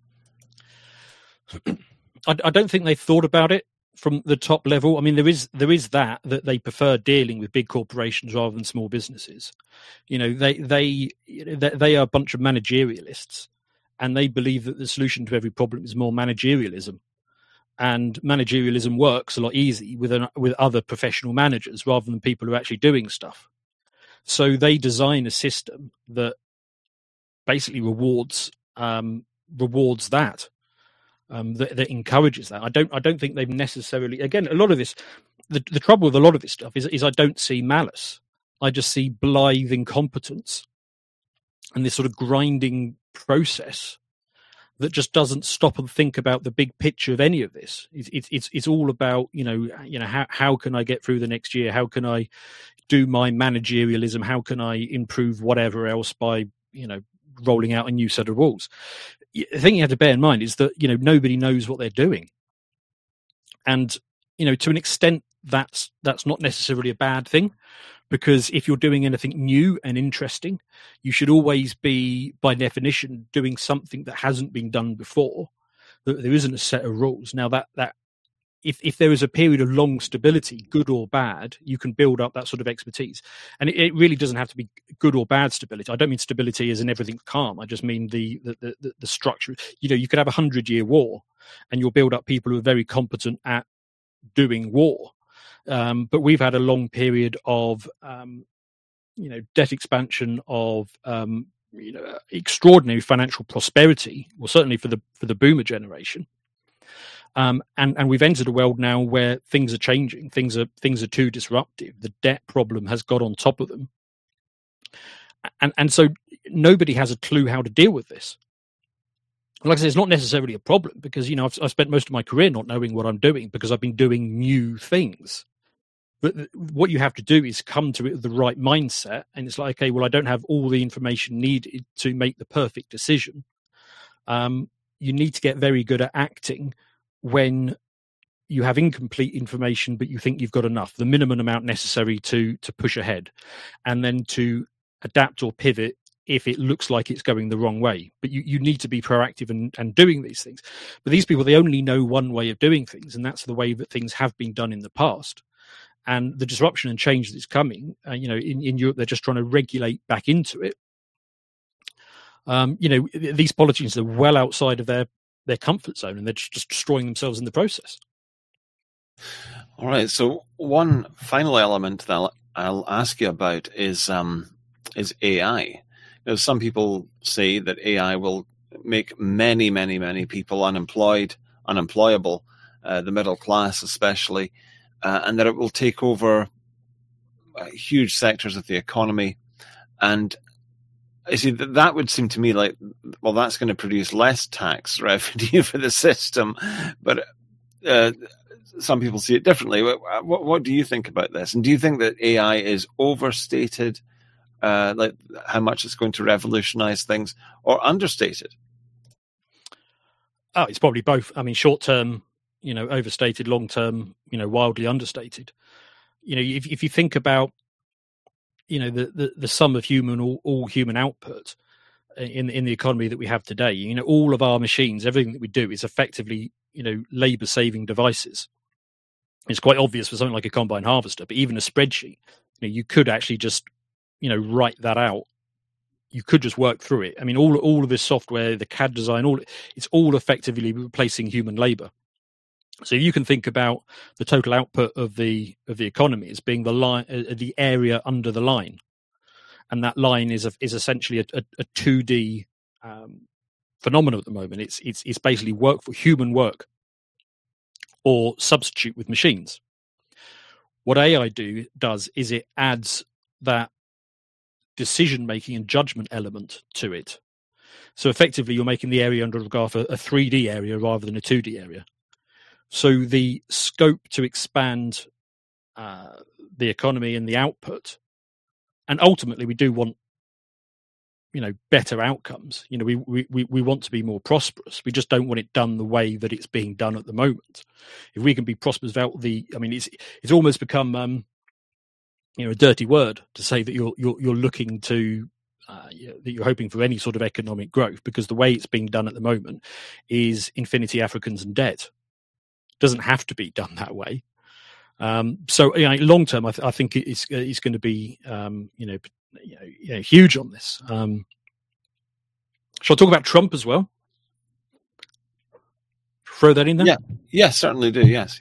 I don't think they thought about it from the top level. I mean, there is that they prefer dealing with big corporations rather than small businesses. They are a bunch of managerialists, and they believe that the solution to every problem is more managerialism. And managerialism works a lot easier with other professional managers rather than people who are actually doing stuff. So they design a system that basically rewards that. That encourages that. I don't think they've necessarily. Again, a lot of this, the trouble with a lot of this stuff is I don't see malice. I just see blithe incompetence and this sort of grinding process that just doesn't stop and think about the big picture of any of this. It's all about how can I get through the next year? How can I do my managerialism? How can I improve whatever else by rolling out a new set of rules? The thing you have to bear in mind is that nobody knows what they're doing, and to an extent that's not necessarily a bad thing, because if you're doing anything new and interesting, you should always be, by definition, doing something that hasn't been done before. There isn't a set of rules. Now that if there is a period of long stability, good or bad, you can build up that sort of expertise. And it really doesn't have to be good or bad stability. I don't mean stability as in everything's calm. I just mean the structure. You could have 100-year war, and you'll build up people who are very competent at doing war. But we've had a long period of debt expansion, of extraordinary financial prosperity, well, certainly for the boomer generation. And we've entered a world now where things are changing. Things are too disruptive. The debt problem has got on top of them, and so nobody has a clue how to deal with this. Like I said, it's not necessarily a problem because I've spent most of my career not knowing what I'm doing because I've been doing new things. But what you have to do is come to it with the right mindset, and it's like, okay, well, I don't have all the information needed to make the perfect decision. You need to get very good at acting when you have incomplete information, but you think you've got enough, the minimum amount necessary to push ahead, and then to adapt or pivot if it looks like it's going the wrong way. But you need to be proactive and doing these things. But these people, they only know one way of doing things, and that's the way that things have been done in the past. And the disruption and change that's coming, in Europe, they're just trying to regulate back into it. These politicians are well outside of their comfort zone, and they're just destroying themselves in the process. All right. So one final element that I'll ask you about is AI. Some people say that AI will make many, many, many people unemployable, the middle class especially, and that it will take over huge sectors of the economy. And I see that would seem to me like, well, that's going to produce less tax revenue for the system. But some people see it differently. What do you think about this? And do you think that AI is overstated, like how much it's going to revolutionize things, or understated? Oh, it's probably both. I mean, short term, overstated, long term, wildly understated. If you think about, the sum of all human output in the economy that we have today, all of our machines, everything that we do is effectively, labor saving devices. It's quite obvious for something like a combine harvester, but even a spreadsheet, you could actually just, write that out. You could just work through it. I mean, all of this software, the CAD design, it's all effectively replacing human labor. So you can think about the total output of the economy as being the area under the line, and that line is essentially a 2D phenomenon at the moment. It's basically work for human work, or substitute with machines. What AI does is it adds that decision making and judgment element to it. So effectively, you're making the area under the graph a 3D area rather than a 2D area. So the scope to expand the economy and the output, and ultimately we do want, better outcomes. We want to be more prosperous. We just don't want it done the way that it's being done at the moment. If we can be prosperous without it's almost become a dirty word to say that you're looking to that you're hoping for any sort of economic growth, because the way it's being done at the moment is infinity Africans and debt. Doesn't have to be done that way. So long term, I think it's going to be huge on this. Shall I talk about Trump as well? Throw that in there. Yeah, yes, certainly do. Yes.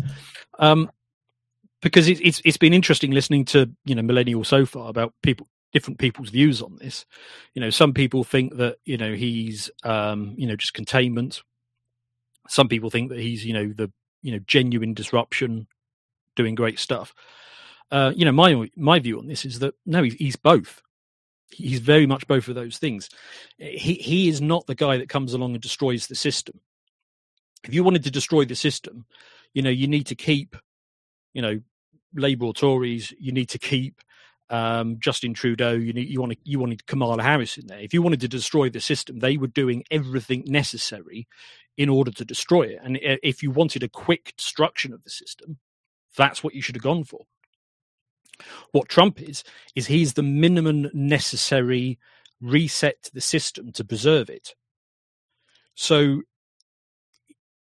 Because it's been interesting listening to millennials so far about different people's views on this. Some people think that he's just containment. Some people think that he's, the genuine disruption, doing great stuff. My view on this is that no, he's both. He's very much both of those things. He is not the guy that comes along and destroys the system. If you wanted to destroy the system, you need to keep, Labour or Tories. You need to keep Justin Trudeau. You wanted Kamala Harris in there. If you wanted to destroy the system, they were doing everything necessary in order to destroy it. And if you wanted a quick destruction of the system, that's what you should have gone for. What Trump is he's the minimum necessary reset to the system to preserve it. So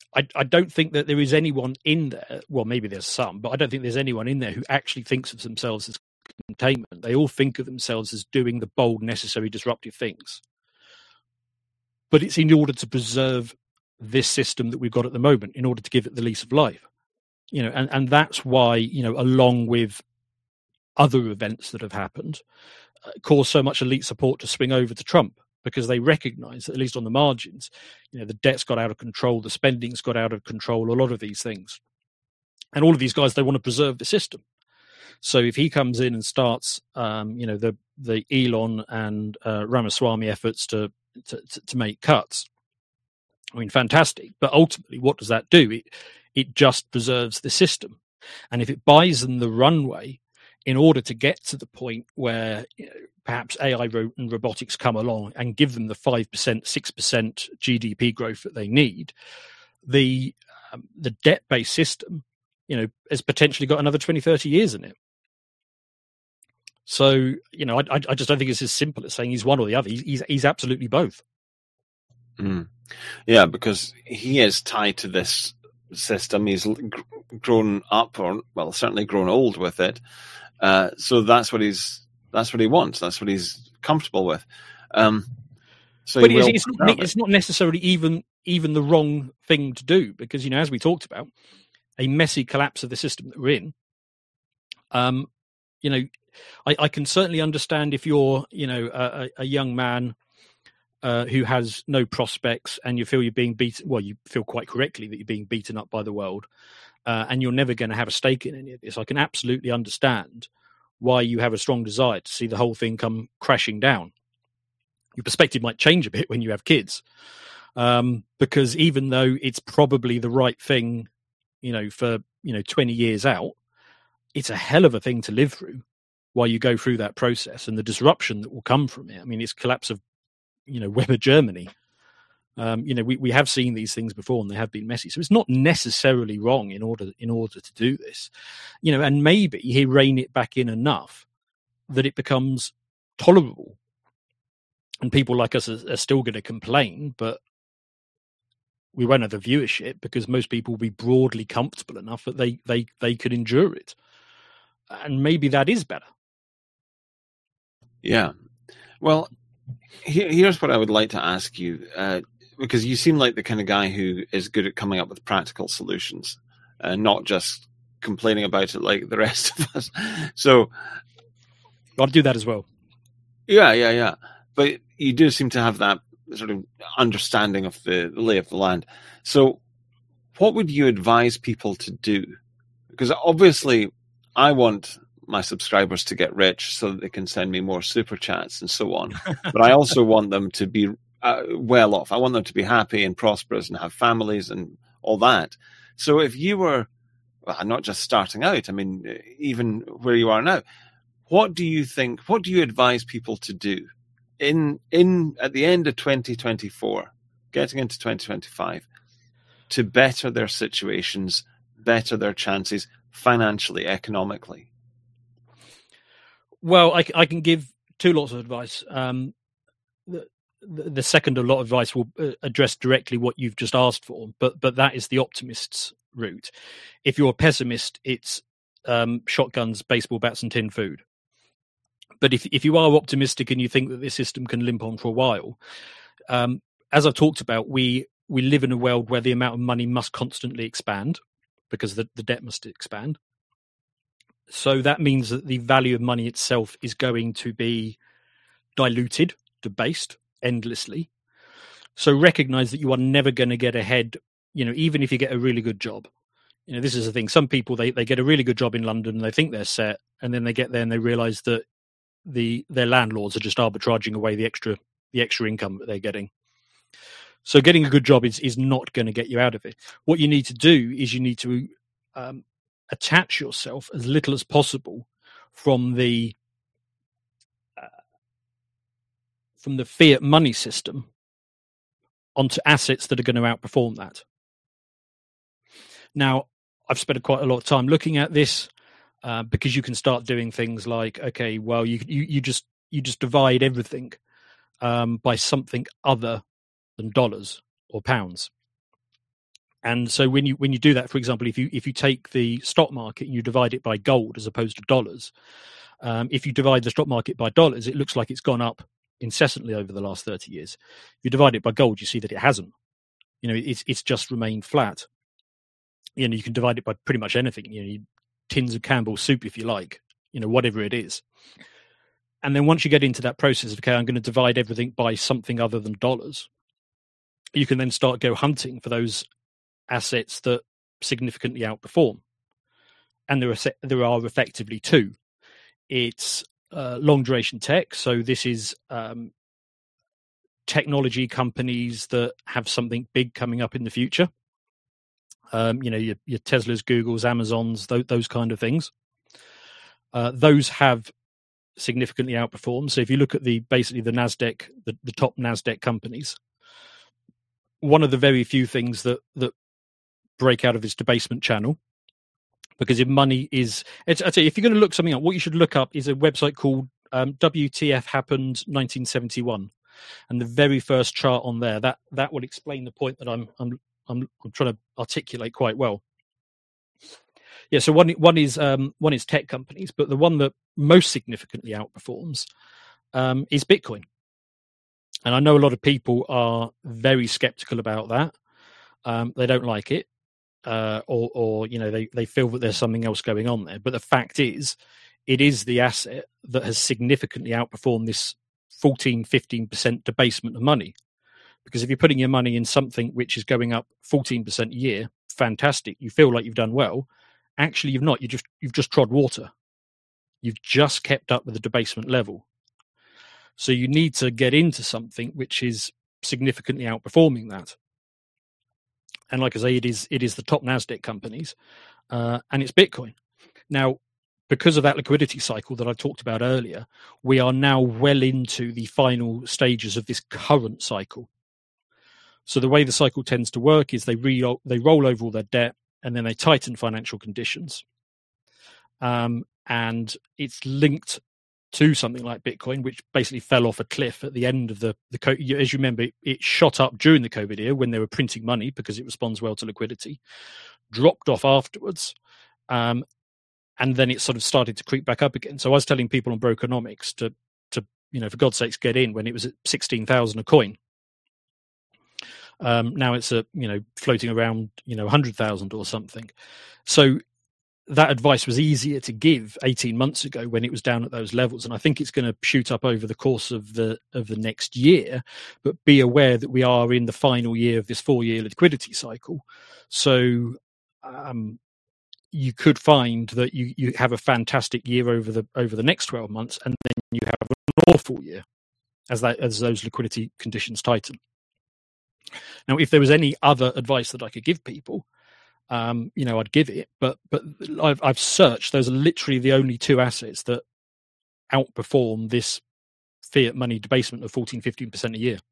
I don't think that there is anyone in there. Well, maybe there's some, but I don't think there's anyone in there who actually thinks of themselves as containment. They all think of themselves as doing the bold, necessary, disruptive things. But it's in order to preserve this system that we've got at the moment, in order to give it the lease of life. And that's why, along with other events that have happened, caused so much elite support to swing over to Trump, because they recognize that, at least on the margins, the debt's got out of control, the spending's got out of control, a lot of these things. And all of these guys, they want to preserve the system. So if he comes in and starts, the Elon and Ramaswamy efforts to make cuts, I mean, fantastic. But ultimately, what does that do? It just preserves the system. And if it buys them the runway in order to get to the point where perhaps AI and robotics come along and give them the 5%, 6% GDP growth that they need, the debt-based system, has potentially got another 20, 30 years in it. So, I just don't think it's as simple as saying he's one or the other. He's absolutely both. Mm. Yeah, because he is tied to this system. He's grown up, or certainly grown old with it. So that's what he wants. That's what he's comfortable with. But it's not necessarily even the wrong thing to do, because as we talked about, a messy collapse of the system that we're in. I can certainly understand if you're a young man who has no prospects and you feel you're being beaten. Well, you feel quite correctly that you're being beaten up by the world, and you're never going to have a stake in any of this. I can absolutely understand why you have a strong desire to see the whole thing come crashing down. Your perspective might change a bit when you have kids, because even though it's probably the right thing, for 20 years out, it's a hell of a thing to live through while you go through that process, and the disruption that will come from it. I mean, it's collapse of Weber Germany. We have seen these things before, and they have been messy. So it's not necessarily wrong in order to do this, and maybe he rein it back in enough that it becomes tolerable, and people like us are still going to complain, but we won't have the viewership because most people will be broadly comfortable enough that they could endure it, and maybe that is better. Yeah. Well, here's what I would like to ask you. Because you seem like the kind of guy who is good at coming up with practical solutions, not just complaining about it like the rest of us. So I'll do that as well. Yeah. But you do seem to have that sort of understanding of the lay of the land. So what would you advise people to do? Because obviously I want my subscribers to get rich so that they can send me more super chats and so on. But I also want them to be well off. I want them to be happy and prosperous and have families and all that. So if you were not just starting out, I mean, even where you are now, what do you advise people to do in at the end of 2024, getting into 2025, to better their situations, better their chances financially, economically? Well, I can give two lots of advice. The second lot of advice will address directly what you've just asked for, but that is the optimist's route. If you're a pessimist, it's shotguns, baseball bats, and tin food. But if you are optimistic and you think that this system can limp on for a while, as I've talked about, we live in a world where the amount of money must constantly expand because the debt must expand. So that means that the value of money itself is going to be diluted, debased endlessly. So recognize that you are never going to get ahead, even if you get a really good job. This is the thing. Some people, they get a really good job in London and they think they're set, and then they get there and they realize that their landlords are just arbitraging away the extra income that they're getting. So getting a good job is not going to get you out of it. What you need to do is you need to attach yourself as little as possible from the fiat money system onto assets that are going to outperform that. Now, I've spent quite a lot of time looking at this because you can start doing things like, okay, well, you just divide everything by something other than dollars or pounds. And so when you do that, for example, if you take the stock market and you divide it by gold as opposed to dollars, if you divide the stock market by dollars, it looks like it's gone up incessantly over the last 30 years. If you divide it by gold, you see that it hasn't. It's just remained flat. You can divide it by pretty much anything. Tins of Campbell's soup, if you like. Whatever it is. And then once you get into that process of, okay, I'm going to divide everything by something other than dollars, you can then start go hunting for those assets that significantly outperform. And there are effectively two. It's long duration tech. So this is technology companies that have something big coming up in the future. Your Teslas, Googles, Amazons, those kind of things. Those have significantly outperformed. So if you look at basically the NASDAQ, the top NASDAQ companies, one of the very few things that break out of this debasement channel, because if money is, I tell you, if you're going to look something up, what you should look up is a website called WTF Happened 1971, and the very first chart on there that would explain the point that I'm trying to articulate quite well. Yeah, so one is tech companies, but the one that most significantly outperforms is Bitcoin. And I know a lot of people are very skeptical about that. They don't like it, or they feel that there's something else going on there. But the fact is, it is the asset that has significantly outperformed this 14-15% debasement of money. Because if you're putting your money in something which is going up 14% a year, fantastic. You feel like you've done well. Actually, you've not. You've just trod water. You've just kept up with the debasement level. So you need to get into something which is significantly outperforming that. And like I say, it is the top NASDAQ companies, and it's Bitcoin. Now, because of that liquidity cycle that I talked about earlier, we are now well into the final stages of this current cycle. So the way the cycle tends to work is they roll over all their debt, and then they tighten financial conditions. And it's linked to something like Bitcoin, which basically fell off a cliff at the end of the as you remember, it shot up during the COVID era when they were printing money because it responds well to liquidity, dropped off afterwards, and then it sort of started to creep back up again. So I was telling people on Brokenomics to for God's sakes get in when it was at 16,000 a coin. Now it's floating around 100,000 or something. So that advice was easier to give 18 months ago when it was down at those levels, and I think it's going to shoot up over the course of the next year. But be aware that we are in the final year of this 4-year liquidity cycle. So you could find that you have a fantastic year over the next 12 months, and then you have an awful year as those liquidity conditions tighten. Now, if there was any other advice that I could give people, I'd give it. But I've searched; those are literally the only two assets that outperform this fiat money debasement of 14-15% a year.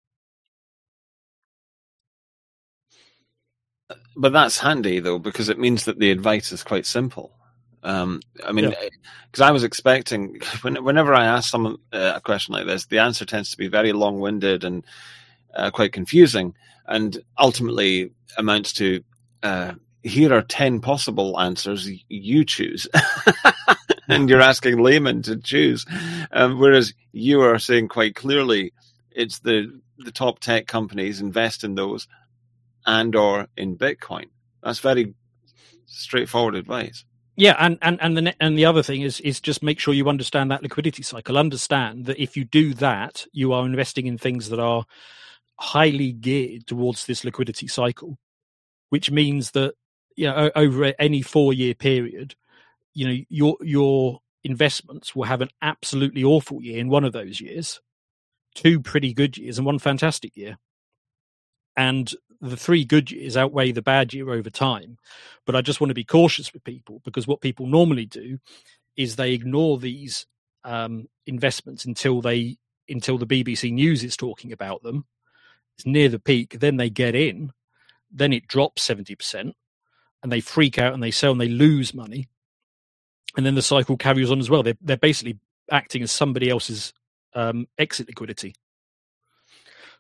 But that's handy, though, because it means that the advice is quite simple. Because I was expecting, whenever I ask someone a question like this, the answer tends to be very long-winded and quite confusing, and ultimately amounts to, here are 10 possible answers, you choose. And you're asking laymen to choose. Whereas you are saying quite clearly, it's the top tech companies, invest in those, and or in Bitcoin. That's very straightforward advice. Yeah, and the other thing is just make sure you understand that liquidity cycle. Understand that if you do that, you are investing in things that are highly geared towards this liquidity cycle, which means that over any 4-year period, your investments will have an absolutely awful year in one of those years, 2 pretty good years, and 1 fantastic year. And the 3 good years outweigh the bad year over time. But I just want to be cautious with people, because what people normally do is they ignore these investments until the BBC News is talking about them. It's near the peak, then they get in, then it drops 70%, and they freak out and they sell and they lose money. And then the cycle carries on as well. They're basically acting as somebody else's exit liquidity.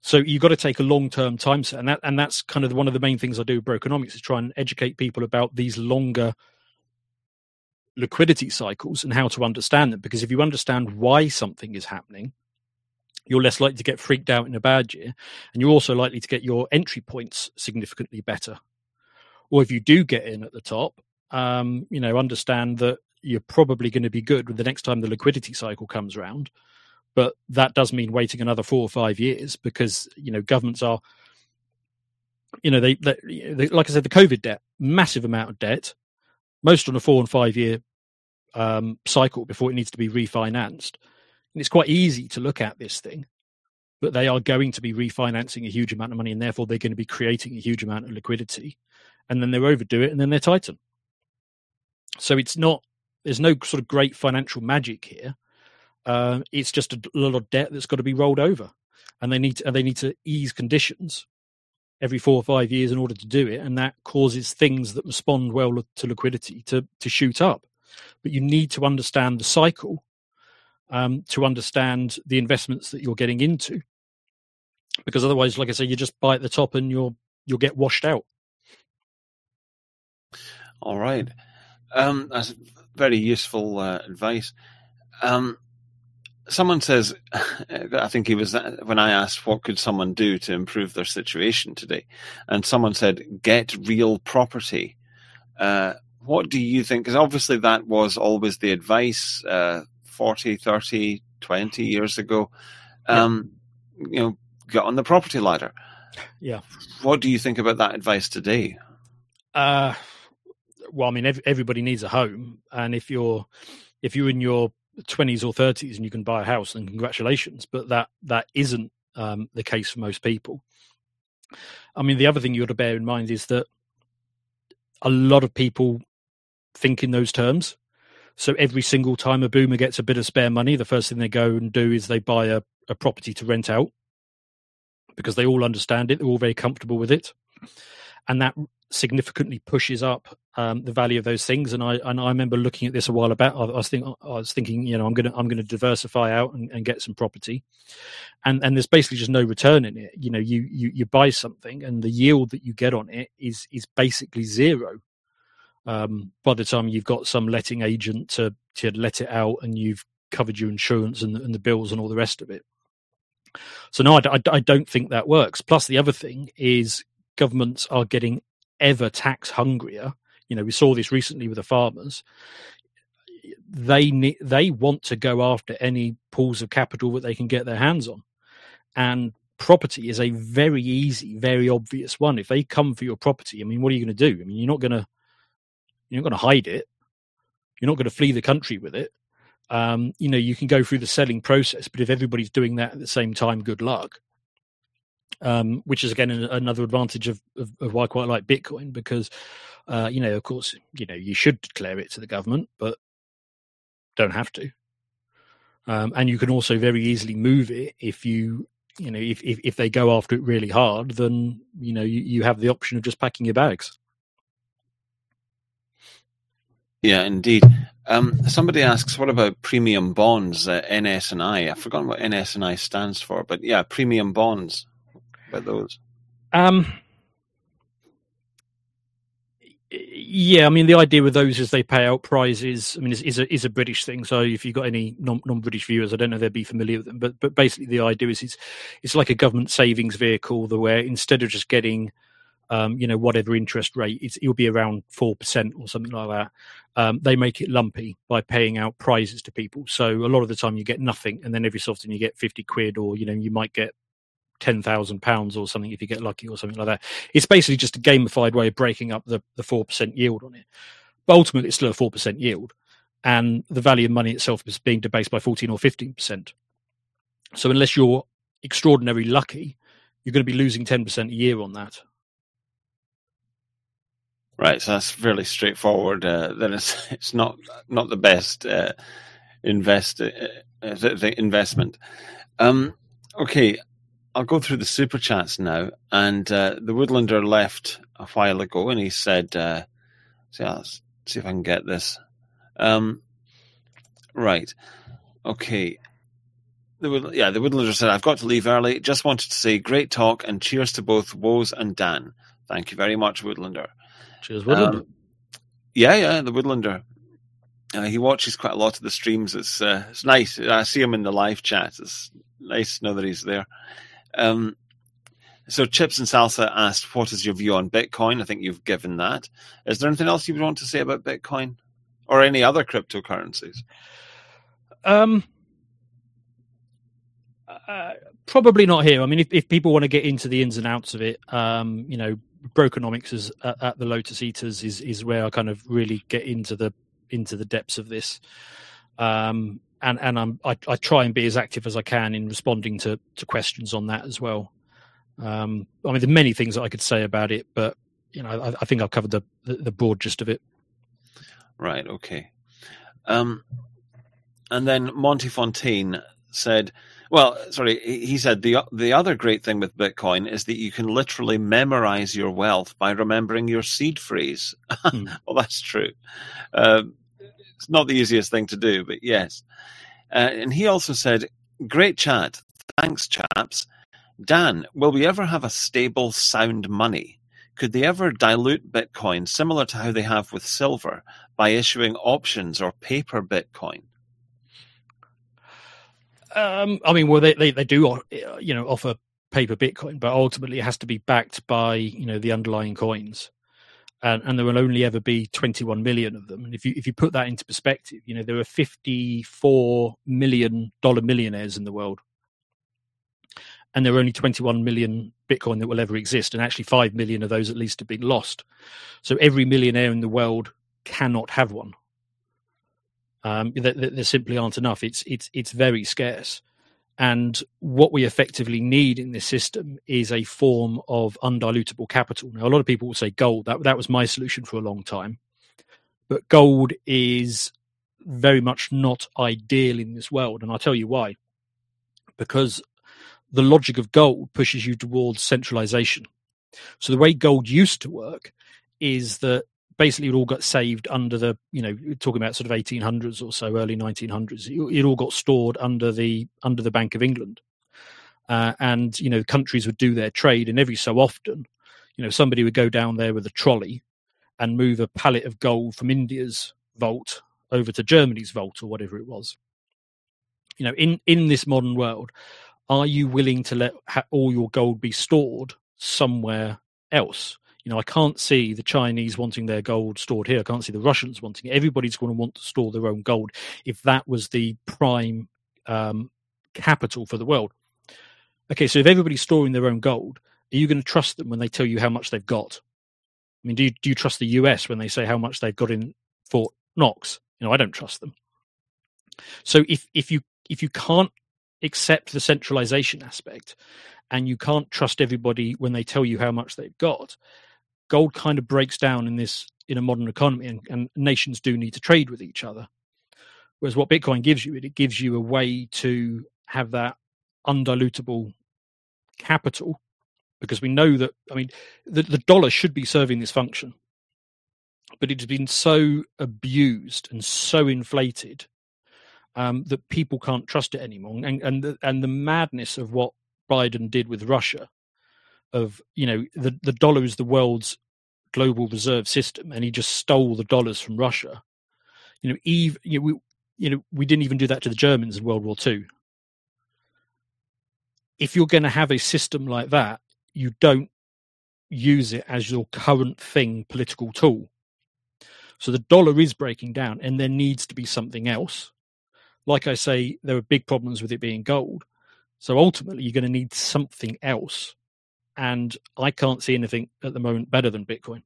So you've got to take a long-term time set, and that's kind of one of the main things I do with Brokenomics, is try and educate people about these longer liquidity cycles and how to understand them. Because if you understand why something is happening, you're less likely to get freaked out in a bad year, and you're also likely to get your entry points significantly better. Or if you do get in at the top, understand that you're probably going to be good with the next time the liquidity cycle comes around. But that does mean waiting another 4 or 5 years, because governments are, they like I said, the COVID debt, massive amount of debt, most on a 4 and 5 year cycle before it needs to be refinanced. And it's quite easy to look at this thing, but they are going to be refinancing a huge amount of money, and therefore they're going to be creating a huge amount of liquidity, and then they overdo it, and then they tighten. So there's no sort of great financial magic here. It's just a lot of debt that's got to be rolled over, and they need to ease conditions every 4 or 5 years in order to do it, and that causes things that respond well to liquidity to shoot up. But you need to understand the cycle to understand the investments that you're getting into, because otherwise, like I say, you just buy at the top and you'll get washed out. All right, that's very useful advice. Someone says, I think he was, when I asked what could someone do to improve their situation today, and someone said, get real property. What do you think? Because obviously that was always the advice 40, 30, 20 years ago. Get on the property ladder. Yeah. What do you think about that advice today? Well, I mean, everybody needs a home, and if you're in your 20s or 30s and you can buy a house, then congratulations. But that isn't the case for most people. I mean, the other thing you got to bear in mind is that a lot of people think in those terms. So every single time a boomer gets a bit of spare money, the first thing they go and do is they buy a property to rent out, because they all understand it. They're all very comfortable with it. And that significantly pushes up the value of those things. And I remember looking at this a while back. I was thinking, I'm going to diversify out and get some property. And there's basically just no return in it. You buy something and the yield that you get on it is basically zero. By the time you've got some letting agent to let it out, and you've covered your insurance and the bills and all the rest of it. So no, I don't think that works. Plus, the other thing is governments are getting ever tax hungrier. We saw this recently with the farmers. They want to go after any pools of capital that they can get their hands on, and property is a very easy, very obvious one. If they come for your property, I mean, what are you going to do? I mean, you're not going to hide it. You're not going to flee the country with it. You can go through the selling process, but if everybody's doing that at the same time, good luck. Which is again another advantage of why I quite like Bitcoin, because of course you should declare it to the government, but don't have to. And you can also very easily move it if if they go after it really hard, then you have the option of just packing your bags. Yeah, indeed. Somebody asks, what about premium bonds, NS&I? I've forgotten what NS&I stands for, but yeah, premium bonds. About those? Yeah, I mean, the idea with those is they pay out prizes. I mean, is a British thing. So if you've got any non-British viewers, I don't know if they'd be familiar with them. But basically, the idea is it's like a government savings vehicle, where instead of just getting whatever interest rate, it'll be around 4% or something like that. They make it lumpy by paying out prizes to people. So a lot of the time you get nothing, and then every so often you get 50 quid, or you might get £10,000 or something if you get lucky, or something like that. It's basically just a gamified way of breaking up the 4% yield on it. But ultimately, it's still a 4% yield, and the value of money itself is being debased by 14 or 15%. So unless you're extraordinarily lucky, you're going to be losing 10% a year on that. Right, so that's fairly straightforward. Then it's not the best investment. Okay, I'll go through the super chats now. And the Woodlander left a while ago, and he said, let's see if I can get this. Right, okay. The Woodlander said, I've got to leave early. Just wanted to say great talk and cheers to both Woz and Dan. Thank you very much, Woodlander. Cheers, Woodlander. The Woodlander. He watches quite a lot of the streams. It's nice. I see him in the live chat. It's nice to know that he's there. So Chips and Salsa asked, what is your view on Bitcoin? I think you've given that. Is there anything else you would want to say about Bitcoin or any other cryptocurrencies? Probably not here. I mean, if people want to get into the ins and outs of it, Brokenomics is at the Lotus Eaters is where I kind of really get into the depths of this. And I try and be as active as I can in responding to questions on that as well. I mean, there are many things that I could say about it, but I think I've covered the broad gist of it. Right. Okay. And then Monty Fontaine said, he said the other great thing with Bitcoin is that you can literally memorize your wealth by remembering your seed phrase. Well, that's true. It's not the easiest thing to do, but yes. And he also said, great chat. Thanks, chaps. Dan, will we ever have a stable, sound money? Could they ever dilute Bitcoin similar to how they have with silver by issuing options or paper Bitcoin? They do, offer paper Bitcoin, but ultimately it has to be backed by, the underlying coins, and there will only ever be 21 million of them. And if you put that into perspective, there are 54 million dollar millionaires in the world, and there are only 21 million Bitcoin that will ever exist, and actually 5 million of those at least have been lost. So every millionaire in the world cannot have one. There simply aren't enough. It's very scarce. And what we effectively need in this system is a form of undilutable capital. Now, a lot of people will say gold. That was my solution for a long time. But gold is very much not ideal in this world. And I'll tell you why. Because the logic of gold pushes you towards centralization. So the way gold used to work is that basically it all got saved under the, talking about sort of 1800s or so, early 1900s. It all got stored under the Bank of England. And countries would do their trade, and every so often, somebody would go down there with a trolley and move a pallet of gold from India's vault over to Germany's vault or whatever it was. In this modern world, are you willing to let all your gold be stored somewhere else? I can't see the Chinese wanting their gold stored here. I can't see the Russians wanting it. Everybody's going to want to store their own gold if that was the prime capital for the world. Okay, so if everybody's storing their own gold, are you going to trust them when they tell you how much they've got? I mean, do you trust the US when they say how much they've got in Fort Knox? I don't trust them. So if you can't accept the centralization aspect and you can't trust everybody when they tell you how much they've got, gold kind of breaks down in a modern economy, and nations do need to trade with each other. Whereas what Bitcoin gives you, it gives you a way to have that undilutable capital, because we know that, the dollar should be serving this function, but it's been so abused and so inflated that people can't trust it anymore. And the madness of what Biden did with Russia, of the dollar is the world's global reserve system, and he just stole the dollars from Russia. We didn't even do that to the Germans in World War II. If you're going to have a system like that, you don't use it as your current political tool. So the dollar is breaking down, and there needs to be something else. Like I say, there are big problems with it being gold. So ultimately, you're going to need something else. And I can't see anything at the moment better than Bitcoin.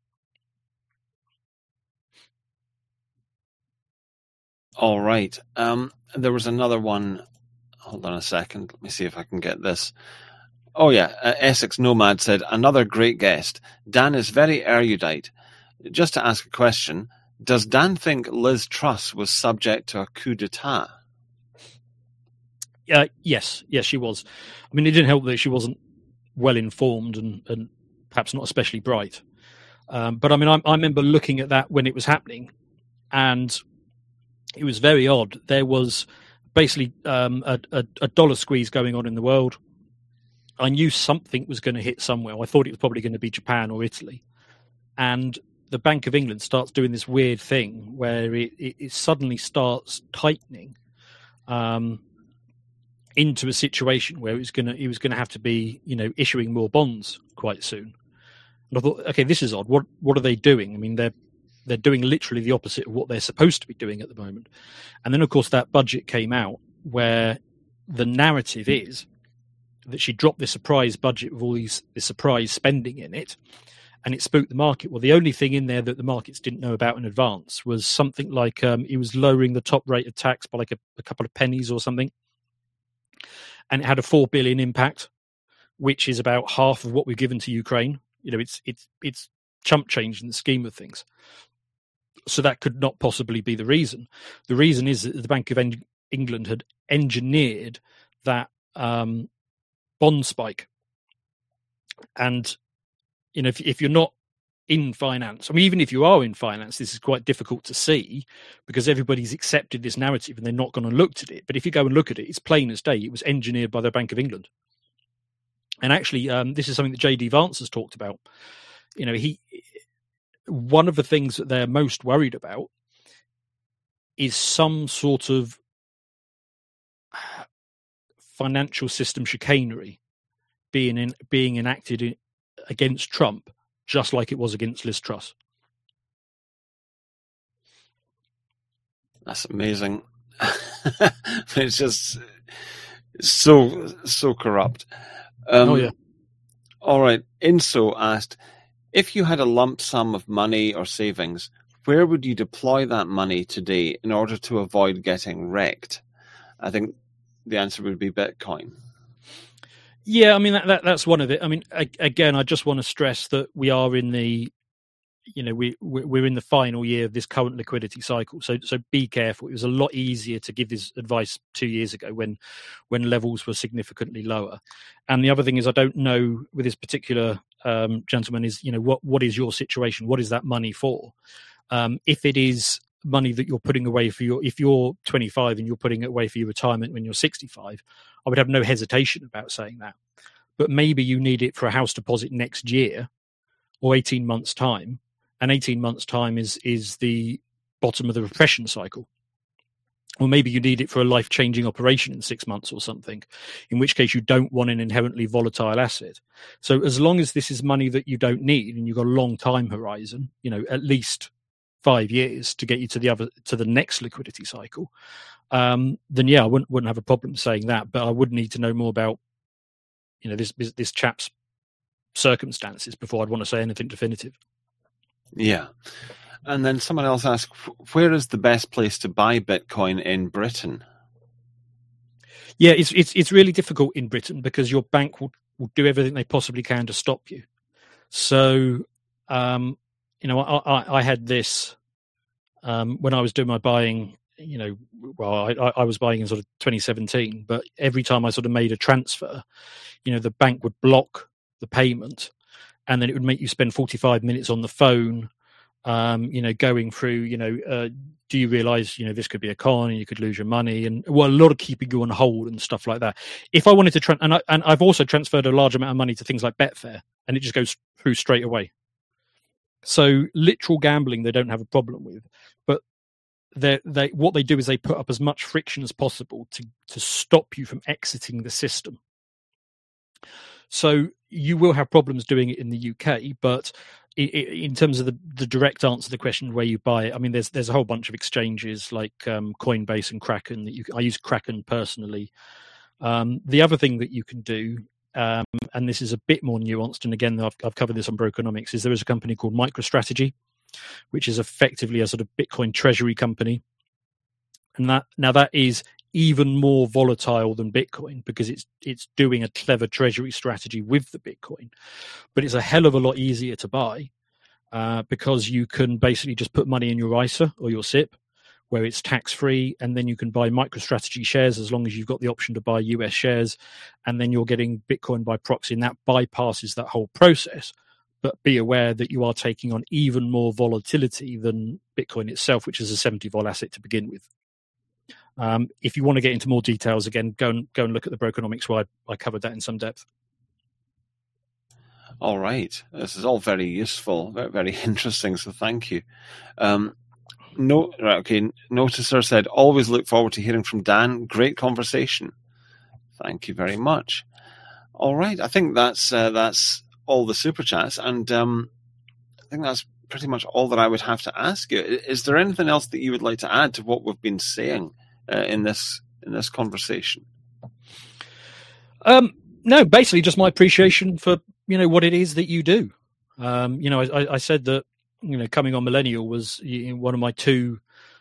All right. There was another one. Hold on a second. Let me see if I can get this. Oh, yeah. Essex Nomad said, another great guest. Dan is very erudite. Just to ask a question, does Dan think Liz Truss was subject to a coup d'etat? Yes, she was. It didn't help that she wasn't well informed and perhaps not especially bright. But I remember looking at that when it was happening, and it was very odd. There was basically a dollar squeeze going on in the world. I knew something was going to hit somewhere. I thought it was probably going to be Japan or Italy. And the Bank of England starts doing this weird thing where it suddenly starts tightening into a situation where it was going to have to be, issuing more bonds quite soon. And I thought, okay, this is odd. What are they doing? I mean, they're doing literally the opposite of what they're supposed to be doing at the moment. And then, of course, that budget came out where the narrative is that she dropped this surprise budget with all this surprise spending in it, and it spooked the market. Well, the only thing in there that the markets didn't know about in advance was something like it was lowering the top rate of tax by like a couple of pennies or something, and it had a 4 billion impact, which is about half of what we've given to Ukraine. It's chump change in the scheme of things. So that could not possibly be the reason. The reason is that the Bank of England had engineered that bond spike. And, if you're not in finance, I mean, even if you are in finance, this is quite difficult to see because everybody's accepted this narrative and they're not going to look at it. But if you go and look at it, it's plain as day. It was engineered by the Bank of England. And actually, this is something that J.D. Vance has talked about. One of the things that they're most worried about is some sort of financial system chicanery being enacted against Trump, just like it was against Liz Truss. That's amazing. It's just so corrupt. Yeah. All right. Inso asked, if you had a lump sum of money or savings, where would you deploy that money today in order to avoid getting wrecked? I think the answer would be Bitcoin. Yeah, I mean, that's one of it. I mean, again, I just want to stress that we are in the, we're in the final year of this current liquidity cycle. So be careful. It was a lot easier to give this advice 2 years ago when levels were significantly lower. And the other thing is, I don't know with this particular gentleman is, what is your situation? What is that money for? If it is money that you're putting away if you're 25 and you're putting it away for your retirement when you're 65, I would have no hesitation about saying that. But maybe you need it for a house deposit next year or 18 months' time. And 18 months' time is the bottom of the repression cycle. Or maybe you need it for a life-changing operation in 6 months or something, in which case you don't want an inherently volatile asset. So as long as this is money that you don't need and you've got a long time horizon, at least 5 years to get you to the next liquidity cycle, then yeah, I wouldn't have a problem saying that. But I would need to know more about, this chap's circumstances before I'd want to say anything definitive. Yeah. And then someone else asked, where is the best place to buy Bitcoin in Britain? Yeah, it's really difficult in Britain because your bank will do everything they possibly can to stop you. So, I had this when I was doing my buying. I was buying in sort of 2017, but every time I sort of made a transfer, the bank would block the payment, and then it would make you spend 45 minutes on the phone, going through, do you realize, this could be a con and you could lose your money, and a lot of keeping you on hold and stuff like that. If I wanted to, and I've also transferred a large amount of money to things like Betfair, and it just goes through straight away. So literal gambling, they don't have a problem with, but what they do is they put up as much friction as possible to stop you from exiting the system. So you will have problems doing it in the UK, but in terms of the direct answer to the question where you buy it, I mean, there's a whole bunch of exchanges like Coinbase and Kraken I use Kraken personally. The other thing that you can do, and this is a bit more nuanced, and again, I've covered this on Brokenomics, is there is a company called MicroStrategy, which is effectively a sort of Bitcoin treasury company. And that is even more volatile than Bitcoin because it's doing a clever treasury strategy with the Bitcoin, but it's a hell of a lot easier to buy because you can basically just put money in your ISA or your SIP where it's tax-free, and then you can buy MicroStrategy shares as long as you've got the option to buy US shares, and then you're getting Bitcoin by proxy, and that bypasses that whole process. But be aware that you are taking on even more volatility than Bitcoin itself, which is a 70 vol asset to begin with. If you want to get into more details, again, go and look at the Brokenomics, where I covered that in some depth. All right. This is all very useful, very, very interesting, so thank you. Noticer said, always look forward to hearing from Dan. Great conversation. Thank you very much. All right. I think that's all the super chats, and I think that's pretty much all that I would have to ask you. Is there anything else that you would like to add to what we've been saying in this conversation? No, basically just my appreciation for what it is that you do. I said that coming on Millennial was one of my two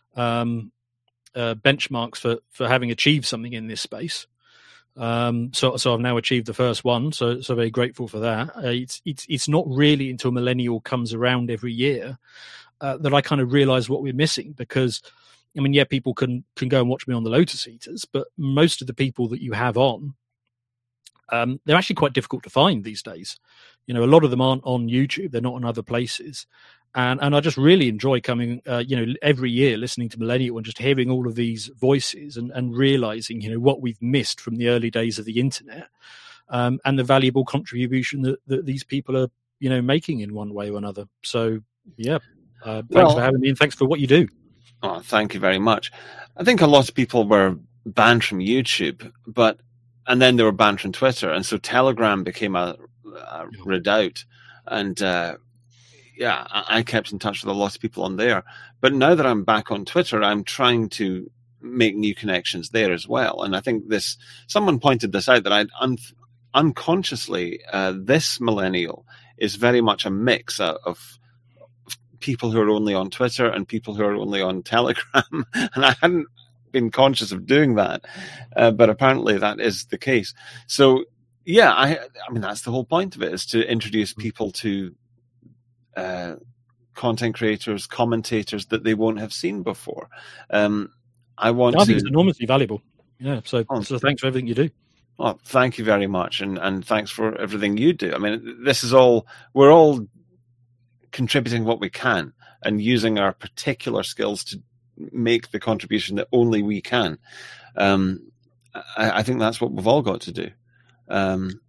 benchmarks for having achieved something in this space. So I've now achieved the first one. So very grateful for that. It's not really until Millennial comes around every year that I kind of realize what we're missing, because people can go and watch me on the Lotus Eaters, but most of the people that you have on, they're actually quite difficult to find these days. A lot of them aren't on YouTube. They're not on other places. And I just really enjoy coming, every year listening to Millennial and just hearing all of these voices and realizing, what we've missed from the early days of the internet, and the valuable contribution that these people are, making in one way or another. So, yeah, thanks for having me, and thanks for what you do. Oh, thank you very much. I think a lot of people were banned from YouTube, and then they were banned from Twitter, and so Telegram became a redoubt, and I kept in touch with a lot of people on there. But now that I'm back on Twitter, I'm trying to make new connections there as well. And I think someone pointed this out, that I'd unconsciously, this Millennial is very much a mix of people who are only on Twitter and people who are only on Telegram. And I hadn't been conscious of doing that, but apparently that is the case. So, yeah, I mean, that's the whole point of it, is to introduce people to content creators, commentators that they won't have seen before. I think it's enormously valuable. Yeah, so thanks for everything you do. Well, thank you very much, and thanks for everything you do. I mean, this is all, we're all contributing what we can and using our particular skills to make the contribution that only we can. I think that's what we've all got to do. And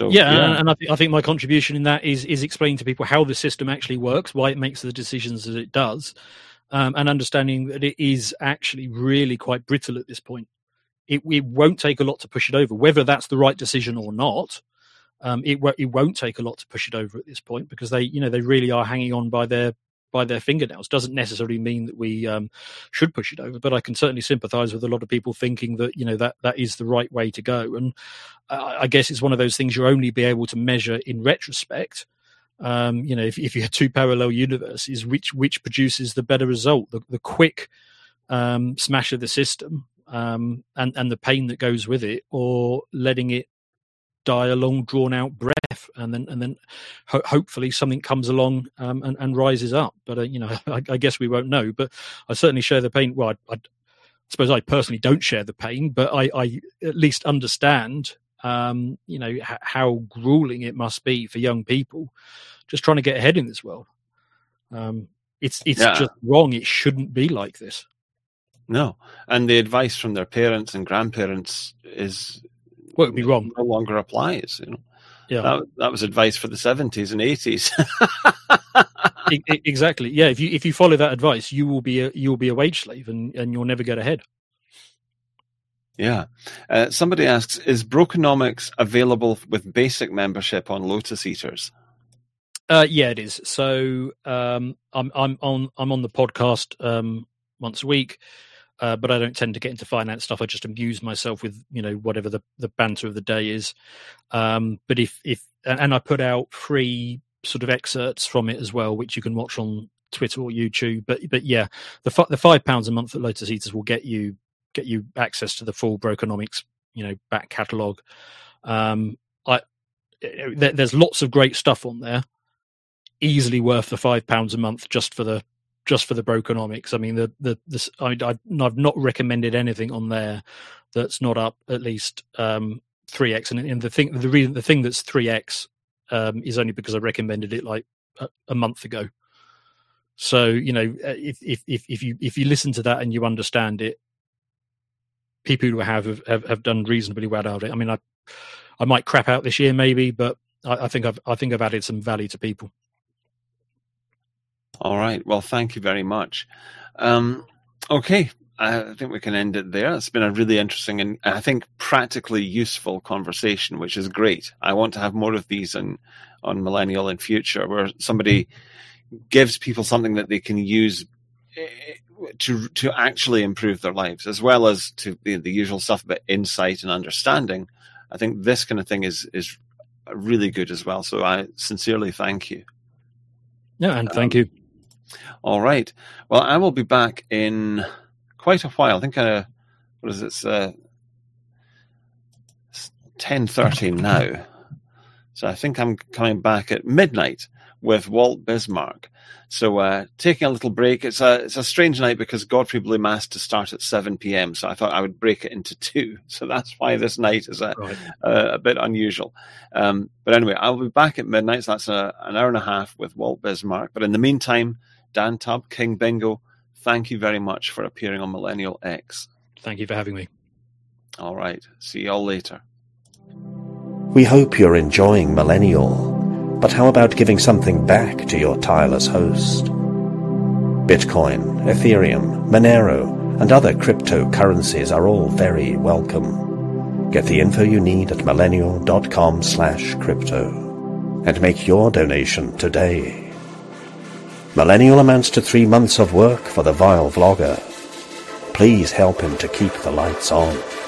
I think my contribution in that is explaining to people how the system actually works, why it makes the decisions that it does, and understanding that it is actually really quite brittle at this point. It won't take a lot to push it over, whether that's the right decision or not. It won't take a lot to push it over at this point, because they really are hanging on by their fingernails. Doesn't necessarily mean that we should push it over, but I can certainly sympathise with a lot of people thinking that that is the right way to go. And I guess it's one of those things you'll only be able to measure in retrospect. If you had two parallel universes, which produces the better result, the quick smash of the system, and the pain that goes with it, or letting it die a long drawn out breath, and then hopefully something comes along and rises up. But I guess we won't know. But I certainly share the pain. Well, I suppose I personally don't share the pain, but I at least understand how grueling it must be for young people just trying to get ahead in this world. It's just wrong. It shouldn't be like this. No, and the advice from their parents and grandparents is, well, it'd be wrong. No longer applies. Yeah, that was advice for the 70s and 80s. Exactly. Yeah, if you follow that advice, you will be a wage slave, and you'll never get ahead. Yeah. Somebody asks, is Brokenomics available with basic membership on Lotus Eaters? Yeah, it is. So I'm on the podcast once a week. But I don't tend to get into finance stuff. I just amuse myself with, whatever the banter of the day is. But if I put out free sort of excerpts from it as well, which you can watch on Twitter or YouTube. But yeah, the £5 a month at Lotus Eaters will get you access to the full Brokenomics, back catalogue. There's lots of great stuff on there, easily worth the £5 a month just for the Brokenomics. I mean, I've not recommended anything on there that's not up at least 3x. And the thing that's 3x is only because I recommended it like a month ago. So if you listen to that and you understand it, people who have done reasonably well out of it. I mean, I might crap out this year maybe, but I think I've added some value to people. All right. Well, thank you very much. Okay. I think we can end it there. It's been a really interesting and I think practically useful conversation, which is great. I want to have more of these on Millennial in future, where somebody gives people something that they can use to actually improve their lives, as well as to the usual stuff about insight and understanding. I think this kind of thing is really good as well. So I sincerely thank you. Yeah, and thank you. All right. Well, I will be back in quite a while. I think, what is it? It's 10:30 now. So I think I'm coming back at midnight with Walt Bismarck. So taking a little break. It's a strange night because Godfrey Blue Mass to start at 7 p.m. So I thought I would break it into 2. So that's why this night is a bit unusual. But anyway, I'll be back at midnight. So that's an hour and a half with Walt Bismarck. But in the meantime, Dan Tubb, King Bingo, thank you very much for appearing on Millennial X. Thank you for having me. All right. See you all later. We hope you're enjoying Millennial, but how about giving something back to your tireless host? Bitcoin, Ethereum, Monero, and other cryptocurrencies are all very welcome. Get the info you need at millennial.com/crypto and make your donation today. Millennial amounts to 3 months of work for the vile vlogger. Please help him to keep the lights on.